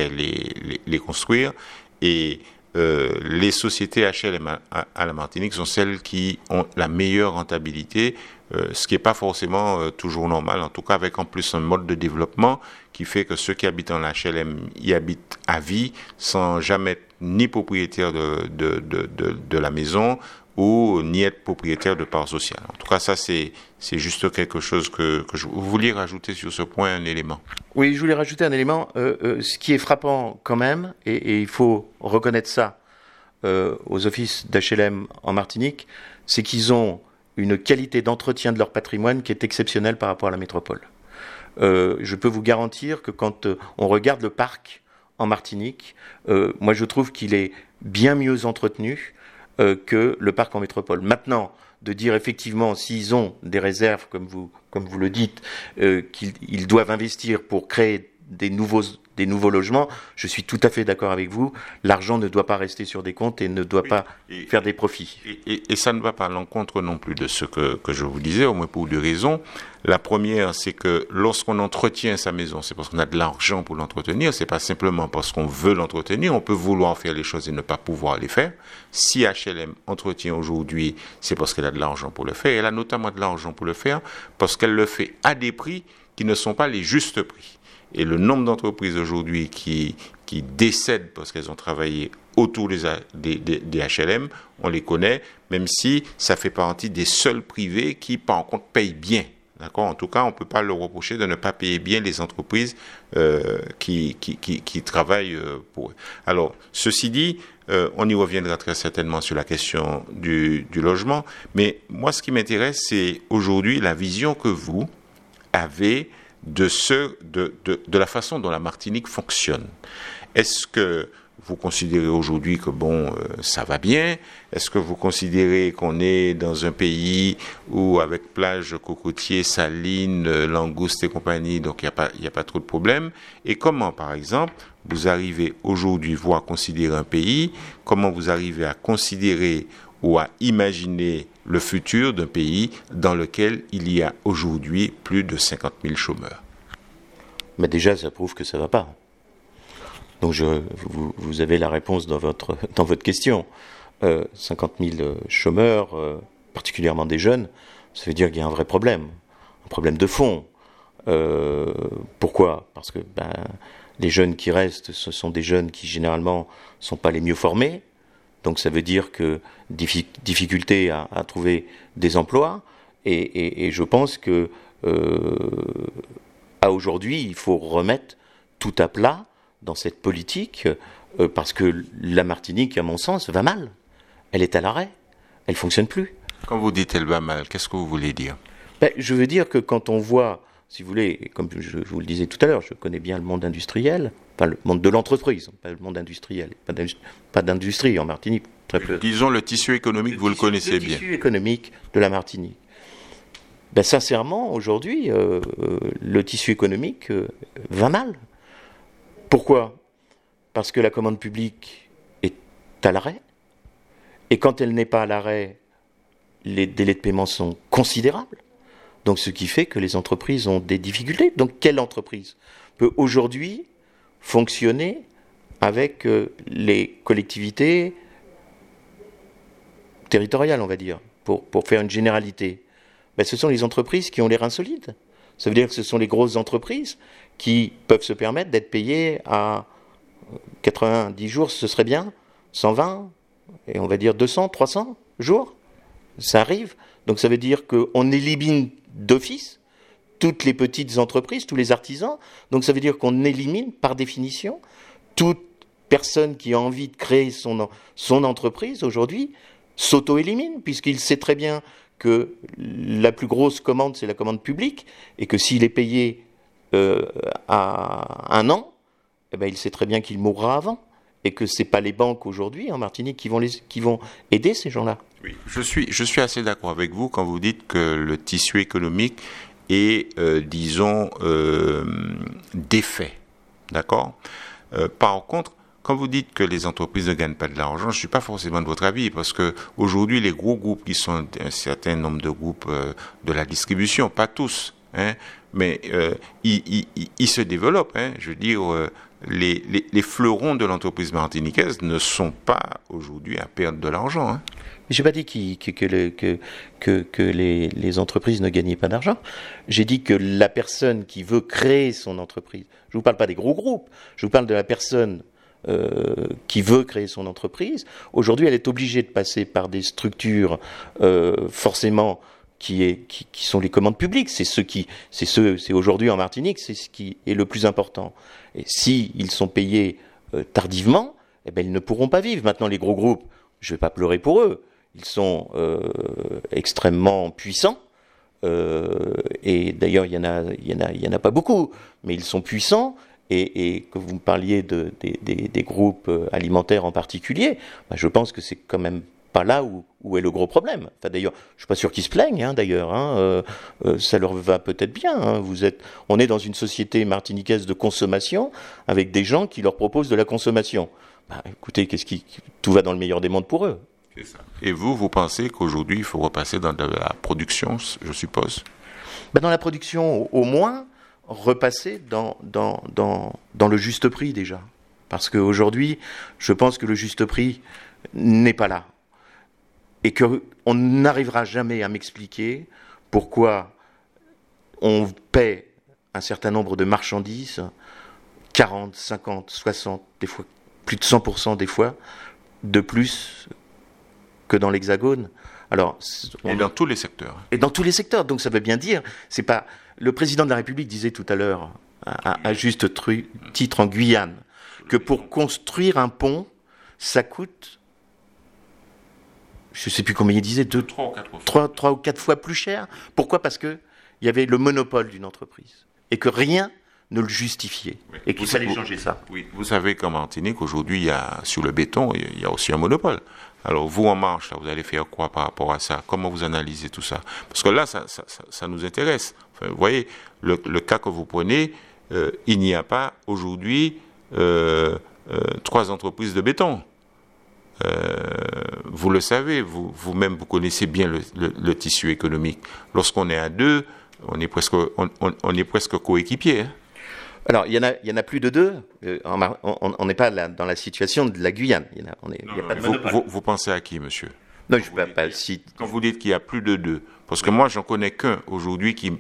les construire. Et les sociétés HLM à la Martinique sont celles qui ont la meilleure rentabilité, ce qui n'est pas forcément toujours normal, en tout cas avec en plus un mode de développement qui fait que ceux qui habitent en HLM y habitent à vie sans jamais être ni propriétaires de la maison ou ni être propriétaire de parts sociales. En tout cas, ça, c'est juste quelque chose que vous vouliez rajouter sur ce point, un élément. Oui, je voulais rajouter un élément. Ce qui est frappant quand même, et il faut reconnaître ça aux offices d'HLM en Martinique, c'est qu'ils ont une qualité d'entretien de leur patrimoine qui est exceptionnelle par rapport à la métropole. Je peux vous garantir que quand on regarde le parc en Martinique, moi je trouve qu'il est bien mieux entretenu que le parc en métropole. Maintenant, de dire effectivement, s'ils ont des réserves, comme vous le dites, qu'ils doivent investir pour créer des nouveaux logements, je suis tout à fait d'accord avec vous. L'argent ne doit pas rester sur des comptes et ne doit pas faire des profits. Et ça ne va pas à l'encontre non plus de ce que je vous disais, au moins pour deux raisons. La première, c'est que lorsqu'on entretient sa maison, c'est parce qu'on a de l'argent pour l'entretenir, c'est pas simplement parce qu'on veut l'entretenir, on peut vouloir faire les choses et ne pas pouvoir les faire. Si HLM entretient aujourd'hui, c'est parce qu'elle a de l'argent pour le faire. Elle a notamment de l'argent pour le faire parce qu'elle le fait à des prix qui ne sont pas les justes prix. Et le nombre d'entreprises aujourd'hui qui décèdent parce qu'elles ont travaillé autour des HLM, on les connaît, même si ça fait partie des seuls privés qui, par contre, payent bien. D'accord ? En tout cas, on ne peut pas leur reprocher de ne pas payer bien les entreprises qui travaillent pour eux. Alors, ceci dit, on y reviendra très certainement sur la question du logement, mais moi, ce qui m'intéresse, c'est aujourd'hui la vision que vous avez de la façon dont la Martinique fonctionne. Est-ce que vous considérez aujourd'hui que ça va bien? Est-ce que vous considérez qu'on est dans un pays où avec plage, cocotiers, salines, langoustes et compagnie, donc il n'y a pas trop de problèmes? Et comment, par exemple, vous arrivez aujourd'hui, vous, à considérer un pays? Comment vous arrivez à considérer ou à imaginer le futur d'un pays dans lequel il y a aujourd'hui plus de 50 000 chômeurs? Mais déjà, ça prouve que ça ne va pas. Donc vous avez la réponse dans votre question. 50 000 chômeurs, particulièrement des jeunes, ça veut dire qu'il y a un vrai problème, un problème de fond. Pourquoi ? Parce que les jeunes qui restent, ce sont des jeunes qui généralement ne sont pas les mieux formés. Donc ça veut dire que difficulté à trouver des emplois. Et je pense que à aujourd'hui, il faut remettre tout à plat dans cette politique, parce que la Martinique, à mon sens, va mal. Elle est à l'arrêt. Elle ne fonctionne plus. Quand vous dites elle va mal, qu'est-ce que vous voulez dire ? Je veux dire que quand on voit, si vous voulez, comme je vous le disais tout à l'heure, je connais bien le monde industriel, enfin le monde de l'entreprise, pas le monde industriel, pas d'industrie en Martinique, très peu. Disons le tissu économique, vous le connaissez bien. Le tissu économique de la Martinique. Sincèrement, aujourd'hui, le tissu économique va mal. Pourquoi ? Parce que la commande publique est à l'arrêt. Et quand elle n'est pas à l'arrêt, les délais de paiement sont considérables. Donc ce qui fait que les entreprises ont des difficultés. Donc quelle entreprise peut aujourd'hui fonctionner avec les collectivités territoriales, on va dire, pour faire une généralité ? Ce sont les entreprises qui ont les reins solides. Ça veut dire que ce sont les grosses entreprises qui peuvent se permettre d'être payées à 90 jours, ce serait bien, 120, et on va dire 200, 300 jours. Ça arrive. Donc ça veut dire qu'on élimine d'office toutes les petites entreprises, tous les artisans. Donc ça veut dire qu'on élimine par définition toute personne qui a envie de créer son entreprise aujourd'hui s'auto-élimine, puisqu'il sait très bien que la plus grosse commande, c'est la commande publique, et que s'il est payé à un an, il sait très bien qu'il mourra avant, et que ce n'est pas les banques aujourd'hui en Martinique qui vont aider ces gens-là. Oui, je suis assez d'accord avec vous quand vous dites que le tissu économique est, défait. D'accord ? Par contre, quand vous dites que les entreprises ne gagnent pas de l'argent, je ne suis pas forcément de votre avis, parce que aujourd'hui, les gros groupes qui sont un certain nombre de groupes de la distribution, pas tous, mais ils se développent. Je veux dire, les fleurons de l'entreprise martiniquaise ne sont pas aujourd'hui à perdre de l'argent. Mais je n'ai pas dit que les entreprises ne gagnaient pas d'argent. J'ai dit que la personne qui veut créer son entreprise, je ne vous parle pas des gros groupes, je vous parle de la personne qui veut créer son entreprise. Aujourd'hui, elle est obligée de passer par des structures forcément qui sont les commandes publiques. C'est aujourd'hui en Martinique, c'est ce qui est le plus important. Et si ils sont payés tardivement, ils ne pourront pas vivre. Maintenant, les gros groupes, je ne vais pas pleurer pour eux. Ils sont extrêmement puissants. Et d'ailleurs, il y en a pas beaucoup, mais ils sont puissants. Et que vous me parliez des groupes alimentaires en particulier, je pense que c'est quand même pas là où est le gros problème. Enfin, d'ailleurs, je suis pas sûr qu'ils se plaignent. Ça leur va peut-être bien. On est dans une société martiniquaise de consommation avec des gens qui leur proposent de la consommation. Écoutez, tout va dans le meilleur des mondes pour eux. C'est ça. Et vous pensez qu'aujourd'hui, il faut repasser dans de la production, je suppose ? Dans la production, au moins, repasser dans le juste prix déjà. Parce qu'aujourd'hui, je pense que le juste prix n'est pas là. Et qu'on n'arrivera jamais à m'expliquer pourquoi on paie un certain nombre de marchandises, 40, 50, 60, des fois plus de 100% des fois, de plus que dans l'Hexagone. Alors, et dans tous les secteurs. Et dans tous les secteurs. Donc ça veut bien dire, c'est pas... Le président de la République disait tout à l'heure, à juste titre en Guyane, que pour construire un pont, ça coûte, je ne sais plus combien il disait, 3 ou 4 fois plus cher. Pourquoi ? Parce qu'il y avait le monopole d'une entreprise et que rien ne le justifiait, et qu'il fallait changer ça. Oui, vous savez qu'en Martinique, aujourd'hui, sur le béton, il y a aussi un monopole. Alors, vous, En Marche, là, vous allez faire quoi par rapport à ça ? Comment vous analysez tout ça ? Parce que là, ça nous intéresse. Enfin, vous voyez, le cas que vous prenez, il n'y a pas aujourd'hui 3 entreprises de béton. vous le savez, vous-même, vous connaissez bien le tissu économique. Lorsqu'on est à deux, on est presque coéquipiers. Hein. Alors, il y en a plus de deux. On n'est pas dans la situation de la Guyane. Il y a pas de monopole. Vous pensez à qui, monsieur? Non, je ne pas si. Quand vous dites qu'il y a plus de deux, parce que moi, j'en connais qu'un aujourd'hui qui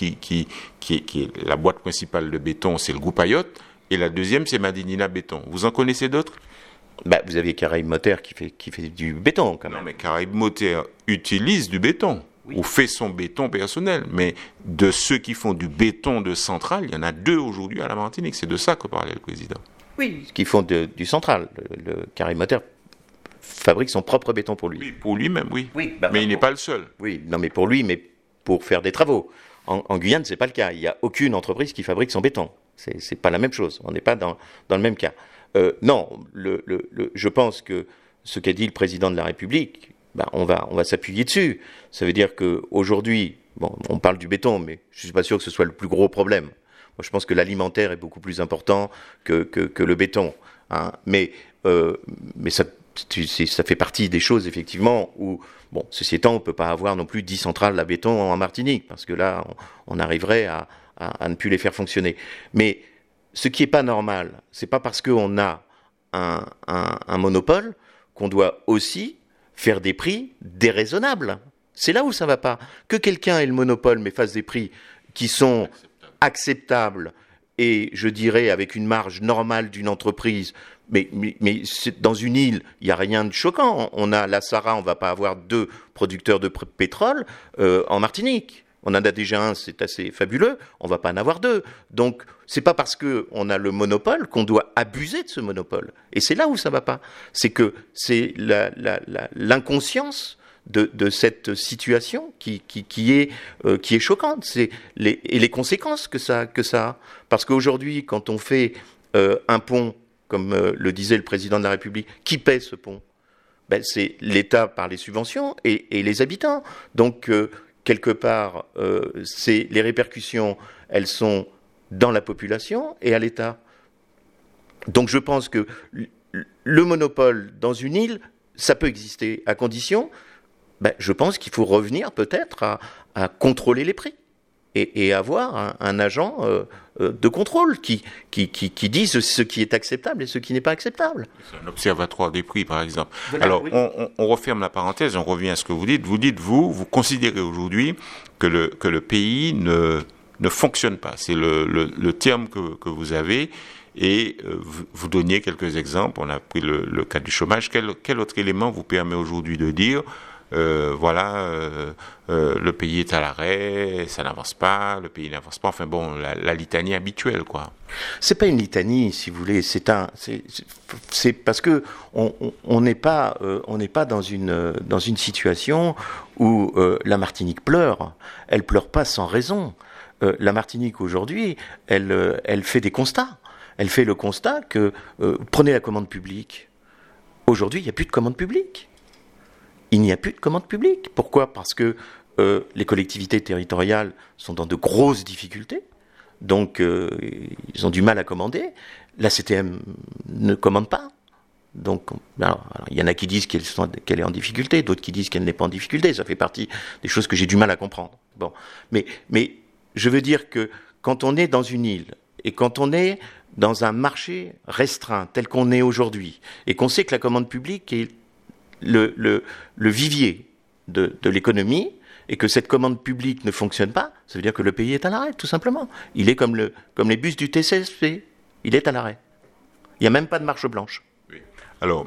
est la boîte principale de béton, c'est le groupe Ayotte, et la deuxième, c'est Madinina Béton. Vous en connaissez d'autres? Vous avez Caraïbes Moteur qui fait du béton, quand même. Non, mais Caraïbes Moteur utilise du béton. Oui. Ou fait son béton personnel. Mais de ceux qui font du béton de centrale, il y en a deux aujourd'hui à la Martinique. C'est de ça que parlait le président. Oui, qui font du central. Le Caraïbes Moteur fabrique son propre béton pour lui. Oui, pour lui-même, oui. Mais il n'est pas le seul. Oui, non, mais pour lui, mais pour faire des travaux. En Guyane, c'est pas le cas. Il n'y a aucune entreprise qui fabrique son béton. C'est pas la même chose. On n'est pas dans le même cas. Non, je pense que ce qu'a dit le président de la République, on va s'appuyer dessus. Ça veut dire qu'aujourd'hui, on parle du béton, mais je suis pas sûr que ce soit le plus gros problème. Moi, je pense que l'alimentaire est beaucoup plus important que le béton. Hein. Mais ça fait partie des choses, effectivement, où, ceci étant, on peut pas avoir non plus 10 centrales à béton en Martinique, parce que là, on arriverait à ne plus les faire fonctionner. Mais ce qui est pas normal, c'est pas parce qu'on a un monopole qu'on doit aussi faire des prix déraisonnables. C'est là où ça va pas. Que quelqu'un ait le monopole mais fasse des prix qui sont acceptables et, je dirais, avec une marge normale d'une entreprise. Mais dans une île, il n'y a rien de choquant. On a la Sahara, on ne va pas avoir 2 producteurs de pétrole en Martinique. On en a déjà un, c'est assez fabuleux, on ne va pas en avoir 2. Donc, c'est pas parce qu'on a le monopole qu'on doit abuser de ce monopole. Et c'est là où ça ne va pas. C'est que c'est l'inconscience de cette situation qui est choquante. Et les conséquences que ça a. Parce qu'aujourd'hui, quand on fait un pont, comme le disait le président de la République, qui paie ce pont? C'est l'État par les subventions et les habitants. Donc, quelque part, les répercussions, elles sont dans la population et à l'État. Donc je pense que le monopole dans une île, ça peut exister à condition, je pense qu'il faut revenir peut-être à contrôler les prix et avoir un agent de contrôle qui dise ce qui est acceptable et ce qui n'est pas acceptable. C'est un observatoire des prix, par exemple. Voilà, alors, oui. on referme la parenthèse, on revient à ce que vous dites. Vous considérez aujourd'hui que le pays ne fonctionne pas. C'est le terme que vous avez. Et vous donniez quelques exemples. On a pris le cas du chômage. Quel autre élément vous permet aujourd'hui de dire le pays est à l'arrêt, ça n'avance pas, le pays n'avance pas. Enfin bon, la litanie habituelle, quoi. C'est pas une litanie, si vous voulez. C'est parce que on n'est pas dans une situation où la Martinique pleure. Elle pleure pas sans raison. La Martinique aujourd'hui, elle fait des constats. Elle fait le constat que prenez la commande publique. Aujourd'hui, il n'y a plus de commande publique. Il n'y a plus de commande publique. Pourquoi ? Parce que les collectivités territoriales sont dans de grosses difficultés. Donc, ils ont du mal à commander. La CTM ne commande pas. Donc, alors, il y en a qui disent qu'elle est en difficulté, d'autres qui disent qu'elle n'est pas en difficulté. Ça fait partie des choses que j'ai du mal à comprendre. Bon, mais je veux dire que quand on est dans une île et quand on est dans un marché restreint tel qu'on est aujourd'hui et qu'on sait que la commande publique est le vivier de l'économie et que cette commande publique ne fonctionne pas, ça veut dire que le pays est à l'arrêt, tout simplement. Il est comme les bus du TCSP, il est à l'arrêt. Il n'y a même pas de marche blanche. Oui. Alors,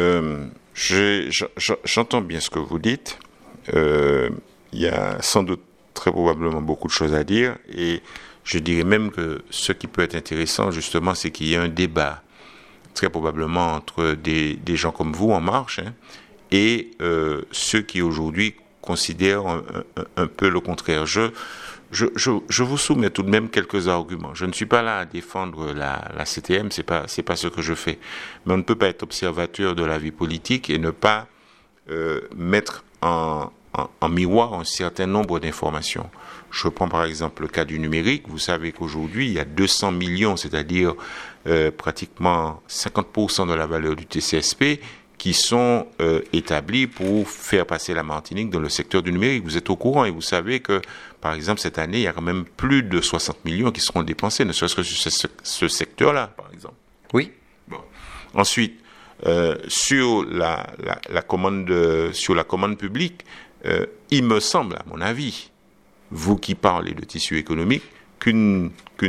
j'entends bien ce que vous dites. Il y a sans doute très probablement beaucoup de choses à dire et je dirais même que ce qui peut être intéressant, justement, c'est qu'il y a un débat très probablement entre des gens comme vous, En Marche, et ceux qui aujourd'hui considèrent un peu le contraire. Je vous soumets tout de même quelques arguments. Je ne suis pas là à défendre la CTM, c'est pas ce que je fais. Mais on ne peut pas être observateur de la vie politique et ne pas mettre en miroir un certain nombre d'informations. Je prends par exemple le cas du numérique. Vous savez qu'aujourd'hui, il y a 200 millions, c'est-à-dire pratiquement 50% de la valeur du TCSP, qui sont établis pour faire passer la Martinique dans le secteur du numérique. Vous êtes au courant et vous savez que, par exemple, cette année, il y a quand même plus de 60 millions qui seront dépensés, ne serait-ce que sur ce secteur-là, par exemple. Oui. Bon. Ensuite, sur la commande publique, il me semble, à mon avis, vous qui parlez de tissu économique, qu'un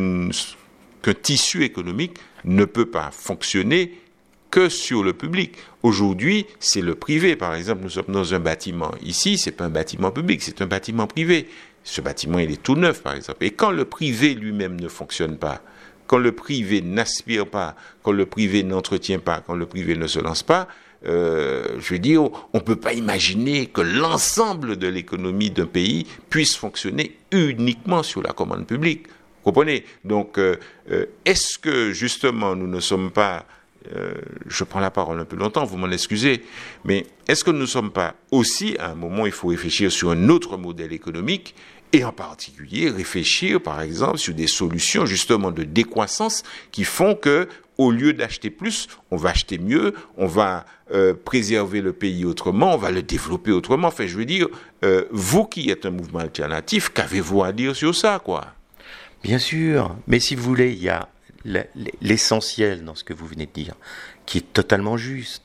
tissu économique ne peut pas fonctionner que sur le public. Aujourd'hui, c'est le privé. Par exemple, nous sommes dans un bâtiment. Ici, c'est pas un bâtiment public, c'est un bâtiment privé. Ce bâtiment, il est tout neuf, par exemple. Et quand le privé lui-même ne fonctionne pas, quand le privé n'aspire pas, quand le privé n'entretient pas, quand le privé ne se lance pas, je veux dire, on ne peut pas imaginer que l'ensemble de l'économie d'un pays puisse fonctionner uniquement sur la commande publique. Vous comprenez? Donc, est-ce que justement nous ne sommes pas, je prends la parole un peu longtemps, vous m'en excusez, mais est-ce que nous ne sommes pas aussi, à un moment, il faut réfléchir sur un autre modèle économique et en particulier réfléchir, par exemple, sur des solutions justement de décroissance qui font que, au lieu d'acheter plus, on va acheter mieux, on va préserver le pays autrement, on va le développer autrement. Enfin, je veux dire, vous qui êtes un mouvement alternatif, qu'avez-vous à dire sur ça, quoi? Bien sûr, mais si vous voulez, il y a l'essentiel dans ce que vous venez de dire, qui est totalement juste.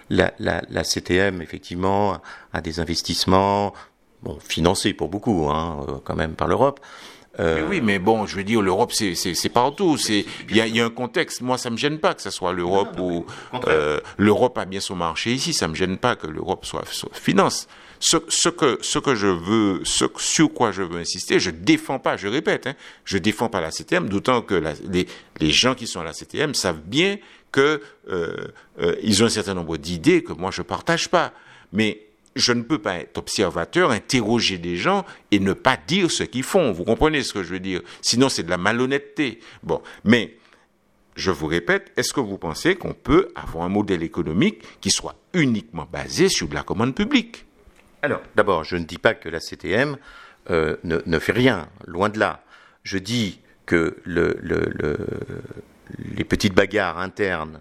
La CTM, effectivement, a des investissements, financés pour beaucoup, quand même, par l'Europe. Mais oui, mais bon, je veux dire, l'Europe, c'est partout. Il y a un contexte. Moi, ça me gêne pas que ce soit l'Europe ou l'Europe a bien son marché ici. Ça me gêne pas que l'Europe soit finance. Ce que je veux, sur quoi je veux insister, je défends pas. Je répète, je défends pas la CTM. D'autant que les gens qui sont à la CTM savent bien que ils ont un certain nombre d'idées que moi je partage pas. Mais je ne peux pas être observateur, interroger des gens et ne pas dire ce qu'ils font. Vous comprenez ce que je veux dire? Sinon, c'est de la malhonnêteté. Bon, mais je vous répète, est-ce que vous pensez qu'on peut avoir un modèle économique qui soit uniquement basé sur de la commande publique? Alors, d'abord, je ne dis pas que la CTM ne fait rien, loin de là. Je dis que les petites bagarres internes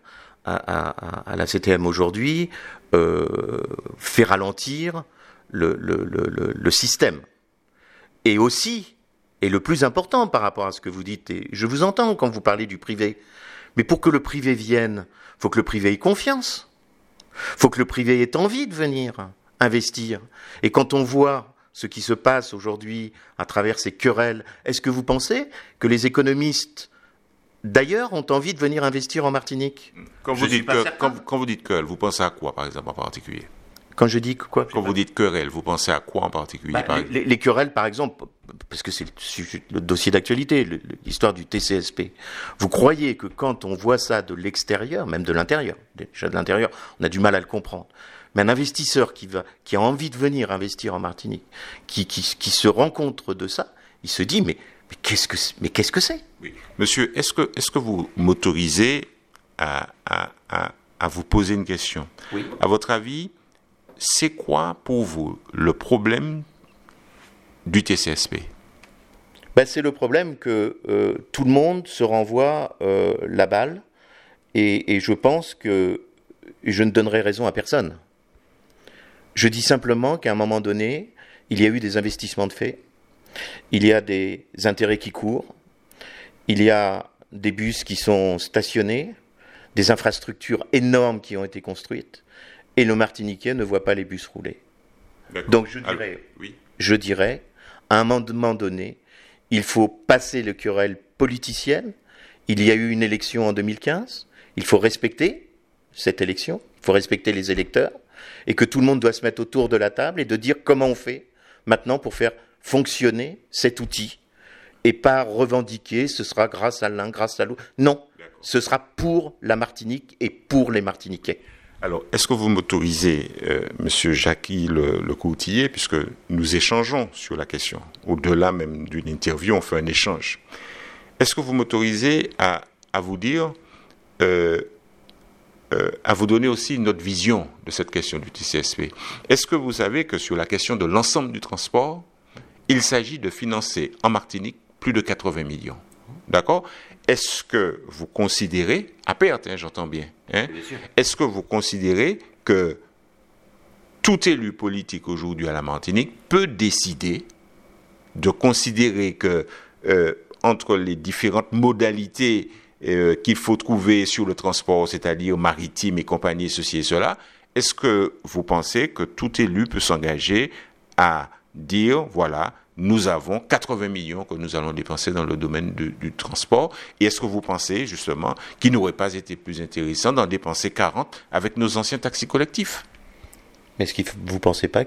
à la CTM aujourd'hui fait ralentir le système. Et aussi, et le plus important par rapport à ce que vous dites, et je vous entends quand vous parlez du privé, mais pour que le privé vienne, il faut que le privé ait confiance, il faut que le privé ait envie de venir investir. Et quand on voit ce qui se passe aujourd'hui à travers ces querelles, est-ce que vous pensez que les économistes d'ailleurs ont envie de venir investir en Martinique? Quand vous dites querelle, vous pensez à quoi, par exemple, en particulier? Quand je dis quoi? Quand vous dites querelle, vous pensez à quoi en particulier? Les querelles, par exemple, parce que c'est le dossier d'actualité, l'histoire du TCSP. Vous croyez que quand on voit ça de l'extérieur, même de l'intérieur, déjà de l'intérieur, on a du mal à le comprendre. Mais un investisseur qui a envie de venir investir en Martinique, qui se rend compte de ça, il se dit mais qu'est-ce que c'est? Oui. Monsieur, est-ce que vous m'autorisez à vous poser une question? Oui. À votre avis, c'est quoi pour vous le problème du TCSP? C'est le problème que tout le monde se renvoie la balle et je pense que je ne donnerai raison à personne. Je dis simplement qu'à un moment donné, il y a eu des investissements de fait, il y a des intérêts qui courent, il y a des bus qui sont stationnés, des infrastructures énormes qui ont été construites, et le Martiniquais ne voit pas les bus rouler. D'accord. Donc oui. je dirais, à un moment donné, il faut passer le querelle politicienne. Il y a eu une élection en 2015, il faut respecter cette élection, il faut respecter les électeurs, et que tout le monde doit se mettre autour de la table et de dire comment on fait maintenant pour faire fonctionner cet outil et pas revendiquer ce sera grâce à l'un, grâce à l'autre. Non, ce sera pour la Martinique et pour les Martiniquais. Alors, est-ce que vous m'autorisez, Monsieur Jacqui Lecourtier, puisque nous échangeons sur la question, au-delà même d'une interview, on fait un échange. Est-ce que vous m'autorisez à vous dire, à vous donner aussi notre vision de cette question du TCSP? Est-ce que vous savez que sur la question de l'ensemble du transport, il s'agit de financer en Martinique plus de 80 millions. D'accord? Est-ce que vous considérez, à perte, j'entends bien, est-ce que vous considérez que tout élu politique aujourd'hui à la Martinique peut décider de considérer que entre les différentes modalités qu'il faut trouver sur le transport, c'est-à-dire maritime et compagnie, ceci et cela, est-ce que vous pensez que tout élu peut s'engager à dire, voilà, nous avons 80 millions que nous allons dépenser dans le domaine du transport, et est-ce que vous pensez justement qu'il n'aurait pas été plus intéressant d'en dépenser 40 avec nos anciens taxis collectifs? Mais est-ce que vous ne pensez pas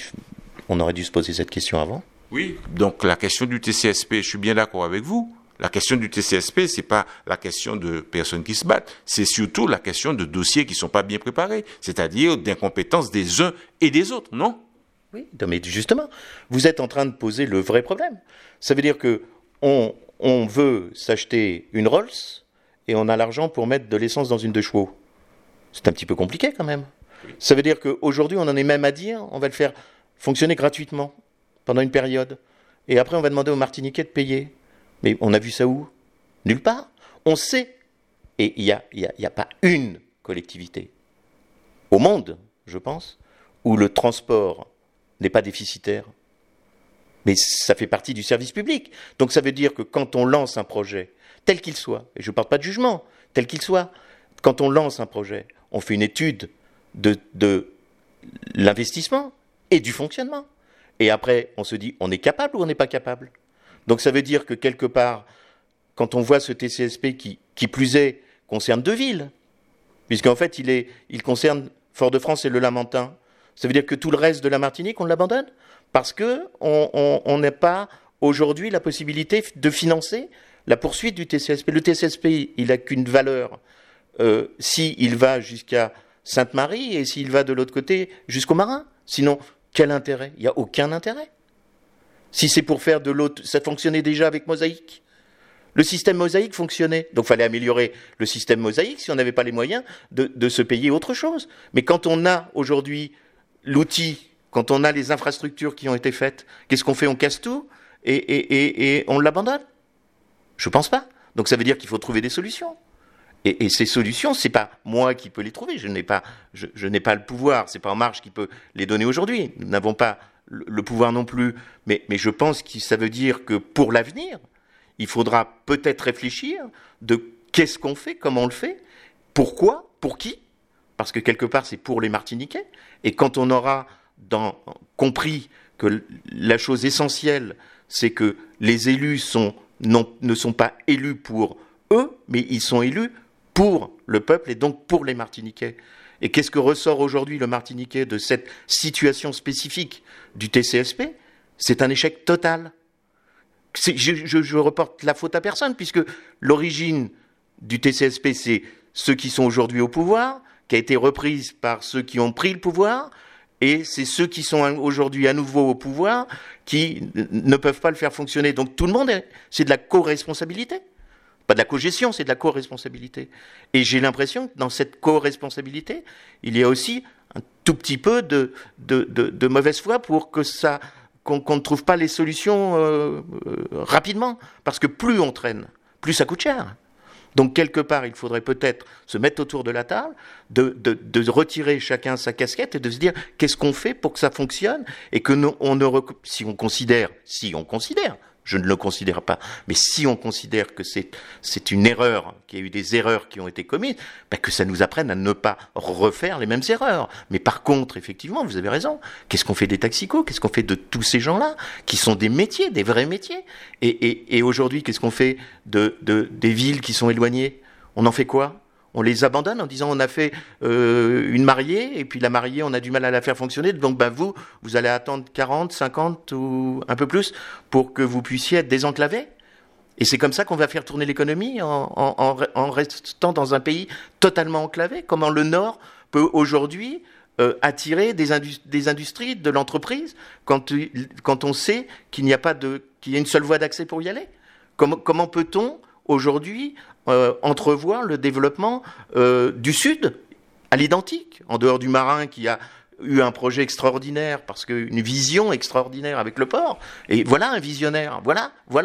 on aurait dû se poser cette question avant? Oui, donc la question du TCSP, je suis bien d'accord avec vous. La question du TCSP, c'est pas la question de personnes qui se battent, c'est surtout la question de dossiers qui sont pas bien préparés, c'est-à-dire d'incompétence des uns et des autres, non? Oui, mais justement, vous êtes en train de poser le vrai problème. Ça veut dire que on veut s'acheter une Rolls et on a l'argent pour mettre de l'essence dans une 2 chevaux. C'est un petit peu compliqué quand même. Oui. Ça veut dire qu'aujourd'hui, on en est même à dire, on va le faire fonctionner gratuitement pendant une période. Et après, on va demander aux Martiniquais de payer. Mais on a vu ça où? Nulle part. On sait. Et il n'y a pas une collectivité au monde, je pense, où le transport n'est pas déficitaire. Mais ça fait partie du service public. Donc ça veut dire que quand on lance un projet, tel qu'il soit, et je ne parle pas de jugement, tel qu'il soit, quand on lance un projet, on fait une étude de l'investissement et du fonctionnement. Et après, on se dit, on est capable ou on n'est pas capable? Donc ça veut dire que quelque part, quand on voit ce TCSP qui plus est, concerne 2 villes, puisqu'en fait il concerne Fort-de-France et le Lamentin, ça veut dire que tout le reste de la Martinique, on l'abandonne parce qu'on n'a pas aujourd'hui la possibilité de financer la poursuite du TCSP. Le TCSP, il n'a qu'une valeur s'il va jusqu'à Sainte-Marie et s'il va de l'autre côté jusqu'au Marin. Sinon, quel intérêt? Il n'y a aucun intérêt. Si c'est pour faire de l'autre, ça fonctionnait déjà avec Mosaïque. Le système Mosaïque fonctionnait. Donc il fallait améliorer le système Mosaïque si on n'avait pas les moyens de se payer autre chose. Mais quand on a aujourd'hui l'outil, quand on a les infrastructures qui ont été faites, qu'est-ce qu'on fait? On casse tout et on l'abandonne? Je ne pense pas. Donc ça veut dire qu'il faut trouver des solutions. Et ces solutions, c'est pas moi qui peux les trouver. Je n'ai pas le pouvoir. C'est pas En Marche qui peut les donner aujourd'hui. Nous n'avons pas le pouvoir non plus. Mais je pense que ça veut dire que pour l'avenir, il faudra peut-être réfléchir de qu'est-ce qu'on fait, comment on le fait, pourquoi, pour qui. Parce que quelque part, c'est pour les Martiniquais. Et quand on aura compris que la chose essentielle, c'est que les élus ne sont pas élus pour eux, mais ils sont élus pour le peuple et donc pour les Martiniquais. Et qu'est-ce que ressort aujourd'hui le Martiniquais de cette situation spécifique du TCSP? C'est un échec total. Je reporte la faute à personne, puisque l'origine du TCSP, c'est ceux qui sont aujourd'hui au pouvoir, qui a été reprise par ceux qui ont pris le pouvoir, et c'est ceux qui sont aujourd'hui à nouveau au pouvoir qui ne peuvent pas le faire fonctionner. Donc tout le monde, c'est de la co-responsabilité. Pas de la co-gestion, c'est de la co-responsabilité. Et j'ai l'impression que dans cette co-responsabilité, il y a aussi un tout petit peu de mauvaise foi pour que qu'on ne trouve pas les solutions rapidement. Parce que plus on traîne, plus ça coûte cher. Donc quelque part, il faudrait peut-être se mettre autour de la table, de retirer chacun sa casquette et de se dire qu'est-ce qu'on fait pour que ça fonctionne et que si on considère, je ne le considère pas, mais si on considère que c'est une erreur, qu'il y a eu des erreurs qui ont été commises, que ça nous apprenne à ne pas refaire les mêmes erreurs. Mais par contre, effectivement, vous avez raison, qu'est-ce qu'on fait des taxicos? Qu'est-ce qu'on fait de tous ces gens-là, qui sont des métiers, des vrais métiers? Et aujourd'hui, qu'est-ce qu'on fait des villes qui sont éloignées? On en fait quoi? On les abandonne en disant on a fait une mariée, et puis la mariée, on a du mal à la faire fonctionner, donc vous allez attendre 40, 50 ou un peu plus pour que vous puissiez être désenclavé. Et c'est comme ça qu'on va faire tourner l'économie en restant dans un pays totalement enclavé. Comment le Nord peut aujourd'hui attirer des industries, de l'entreprise, quand on sait qu'il y a une seule voie d'accès pour y aller? Comment peut-on aujourd'hui entrevoir le développement du Sud à l'identique, en dehors du Marin qui a eu un projet extraordinaire, une vision extraordinaire avec le port. Et voilà un visionnaire, voilà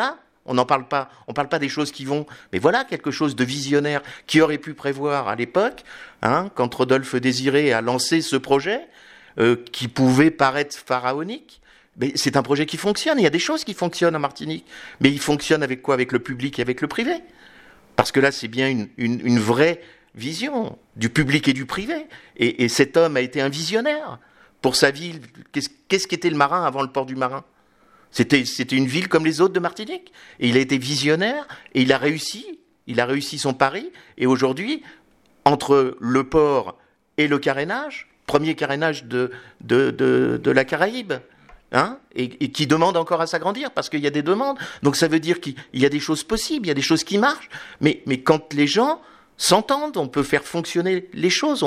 On n'en parle pas. On parle pas des choses qui vont. Mais voilà quelque chose de visionnaire qui aurait pu prévoir à l'époque, quand Rodolphe Désiré a lancé ce projet, qui pouvait paraître pharaonique. Mais c'est un projet qui fonctionne. Il y a des choses qui fonctionnent en Martinique. Mais il fonctionne avec quoi? Avec le public et avec le privé. Parce que là, c'est bien une vraie vision du public et du privé. Et cet homme a été un visionnaire pour sa ville. Qu'est-ce qu'était le Marin avant le port du Marin? C'était une ville comme les autres de Martinique. Et il a été visionnaire et il a réussi. Il a réussi son pari. Et aujourd'hui, entre le port et le carénage, premier carénage de la Caraïbe, et qui demande encore à s'agrandir parce qu'il y a des demandes. Donc ça veut dire qu'il y a des choses possibles, il y a des choses qui marchent. Mais quand les gens s'entendent, on peut faire fonctionner les choses.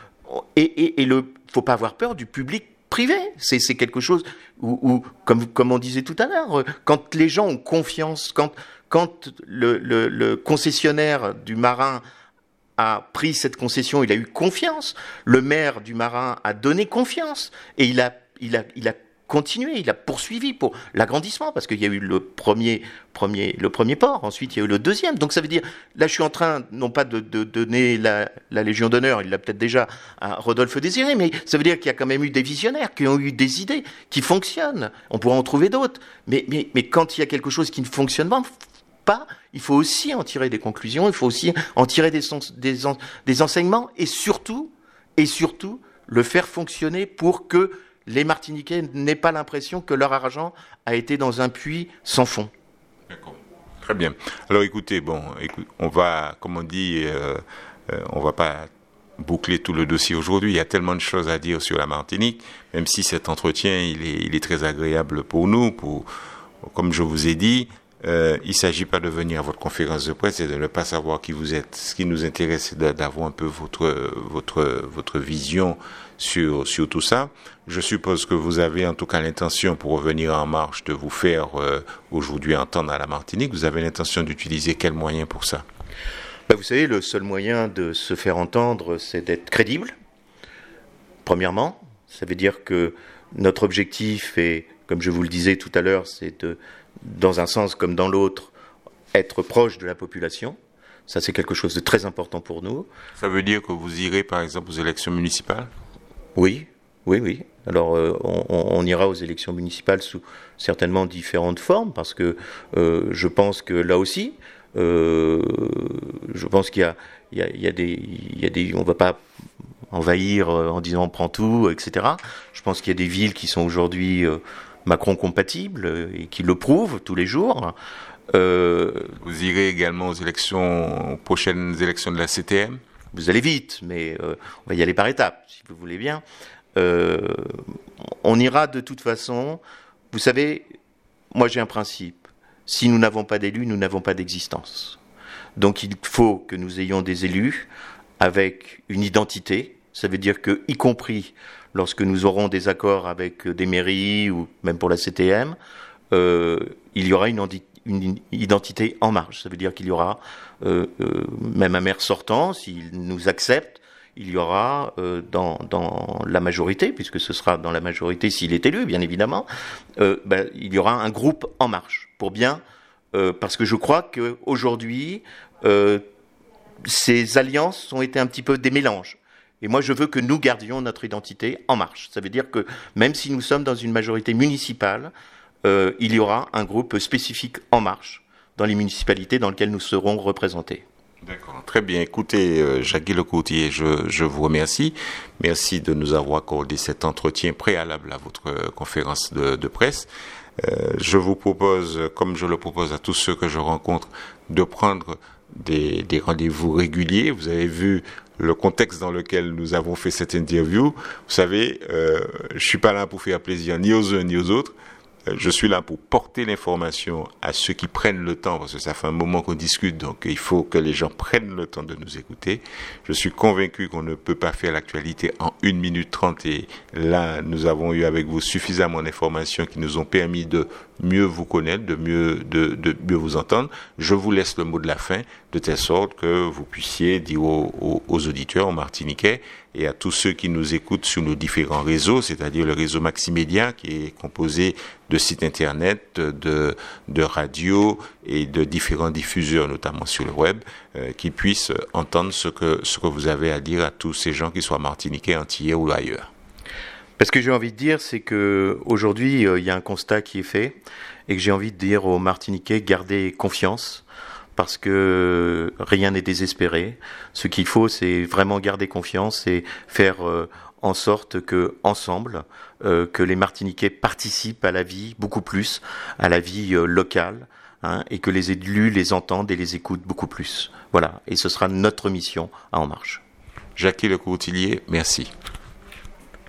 Faut pas avoir peur du public privé. C'est quelque chose où comme on disait tout à l'heure, quand les gens ont confiance, quand le concessionnaire du Marin a pris cette concession, il a eu confiance. Le maire du Marin a donné confiance et il a continué, il a poursuivi pour l'agrandissement parce qu'il y a eu le premier port, ensuite il y a eu le deuxième. Donc ça veut dire, là je suis en train non pas de donner la Légion d'honneur, il l'a peut-être déjà à Rodolphe Désiré, mais ça veut dire qu'il y a quand même eu des visionnaires qui ont eu des idées qui fonctionnent. On pourra en trouver d'autres, mais quand il y a quelque chose qui ne fonctionne pas, il faut aussi en tirer des conclusions, il faut aussi en tirer des enseignements et surtout le faire fonctionner pour que les Martiniquais n'aient pas l'impression que leur argent a été dans un puits sans fond. D'accord. Très bien. Alors écoutez, on va, comme on dit, on va pas boucler tout le dossier aujourd'hui. Il y a tellement de choses à dire sur la Martinique, même si cet entretien, il est très agréable pour nous. Comme je vous ai dit, il ne s'agit pas de venir à votre conférence de presse et de ne pas savoir qui vous êtes. Ce qui nous intéresse, c'est d'avoir un peu votre vision sur tout ça. Je suppose que vous avez en tout cas l'intention, pour revenir en marche, de vous faire aujourd'hui entendre à la Martinique. Vous avez l'intention d'utiliser quels moyens pour ça? Vous savez, le seul moyen de se faire entendre, c'est d'être crédible. Premièrement, ça veut dire que notre objectif est, comme je vous le disais tout à l'heure, c'est de, dans un sens comme dans l'autre, être proche de la population. Ça, c'est quelque chose de très important pour nous. Ça veut dire que vous irez, par exemple, aux élections municipales? Oui. Alors, on ira aux élections municipales sous certainement différentes formes, parce que je pense que là aussi, je pense qu'il y a des, on va pas envahir en disant on prend tout, etc. Je pense qu'il y a des villes qui sont aujourd'hui Macron compatibles et qui le prouvent tous les jours. Vous irez également aux prochaines élections de la CTM? Vous allez vite, mais on va y aller par étapes, si vous voulez bien. On ira de toute façon. Vous savez, moi j'ai un principe. Si nous n'avons pas d'élus, nous n'avons pas d'existence. Donc il faut que nous ayons des élus avec une identité. Ça veut dire que, y compris lorsque nous aurons des accords avec des mairies ou même pour la CTM, il y aura une identité en marge. Ça veut dire qu'il y aura même un maire sortant, s'il nous accepte, il y aura dans la majorité, puisque ce sera dans la majorité s'il est élu, bien évidemment, il y aura un groupe en marche pour bien, parce que je crois qu'aujourd'hui, ces alliances ont été un petit peu des mélanges. Et moi, je veux que nous gardions notre identité en marche. Ça veut dire que même si nous sommes dans une majorité municipale, il y aura un groupe spécifique en marche dans les municipalités dans lesquelles nous serons représentés. D'accord, très bien. Écoutez, Jacques Lecourtier, je vous remercie. Merci de nous avoir accordé cet entretien préalable à votre conférence de presse. Je vous propose, comme je le propose à tous ceux que je rencontre, de prendre des rendez-vous réguliers. Vous avez vu le contexte dans lequel nous avons fait cette interview. Vous savez, je suis pas là pour faire plaisir ni aux uns ni aux autres. Je suis là pour porter l'information à ceux qui prennent le temps, parce que ça fait un moment qu'on discute, donc il faut que les gens prennent le temps de nous écouter. Je suis convaincu qu'on ne peut pas faire l'actualité en 1 minute 30, et là, nous avons eu avec vous suffisamment d'informations qui nous ont permis de mieux vous connaître, de mieux vous entendre. Je vous laisse le mot de la fin, de telle sorte que vous puissiez dire aux auditeurs, aux Martiniquais, et à tous ceux qui nous écoutent sur nos différents réseaux, c'est-à-dire le réseau Maximédia, qui est composé de sites internet, de radios et de différents diffuseurs, notamment sur le web, qui puissent entendre ce que vous avez à dire à tous ces gens qui soient martiniquais, antillais ou ailleurs. Ce que j'ai envie de dire, c'est que aujourd'hui, il y a un constat qui est fait, et que j'ai envie de dire aux Martiniquais, gardez confiance, parce que rien n'est désespéré. Ce qu'il faut, c'est vraiment garder confiance et faire en sorte que, ensemble, que les Martiniquais participent à la vie beaucoup plus, à la vie locale, et que les élus les entendent et les écoutent beaucoup plus. Voilà, et ce sera notre mission à En Marche. Jackie Lecourtilier, merci.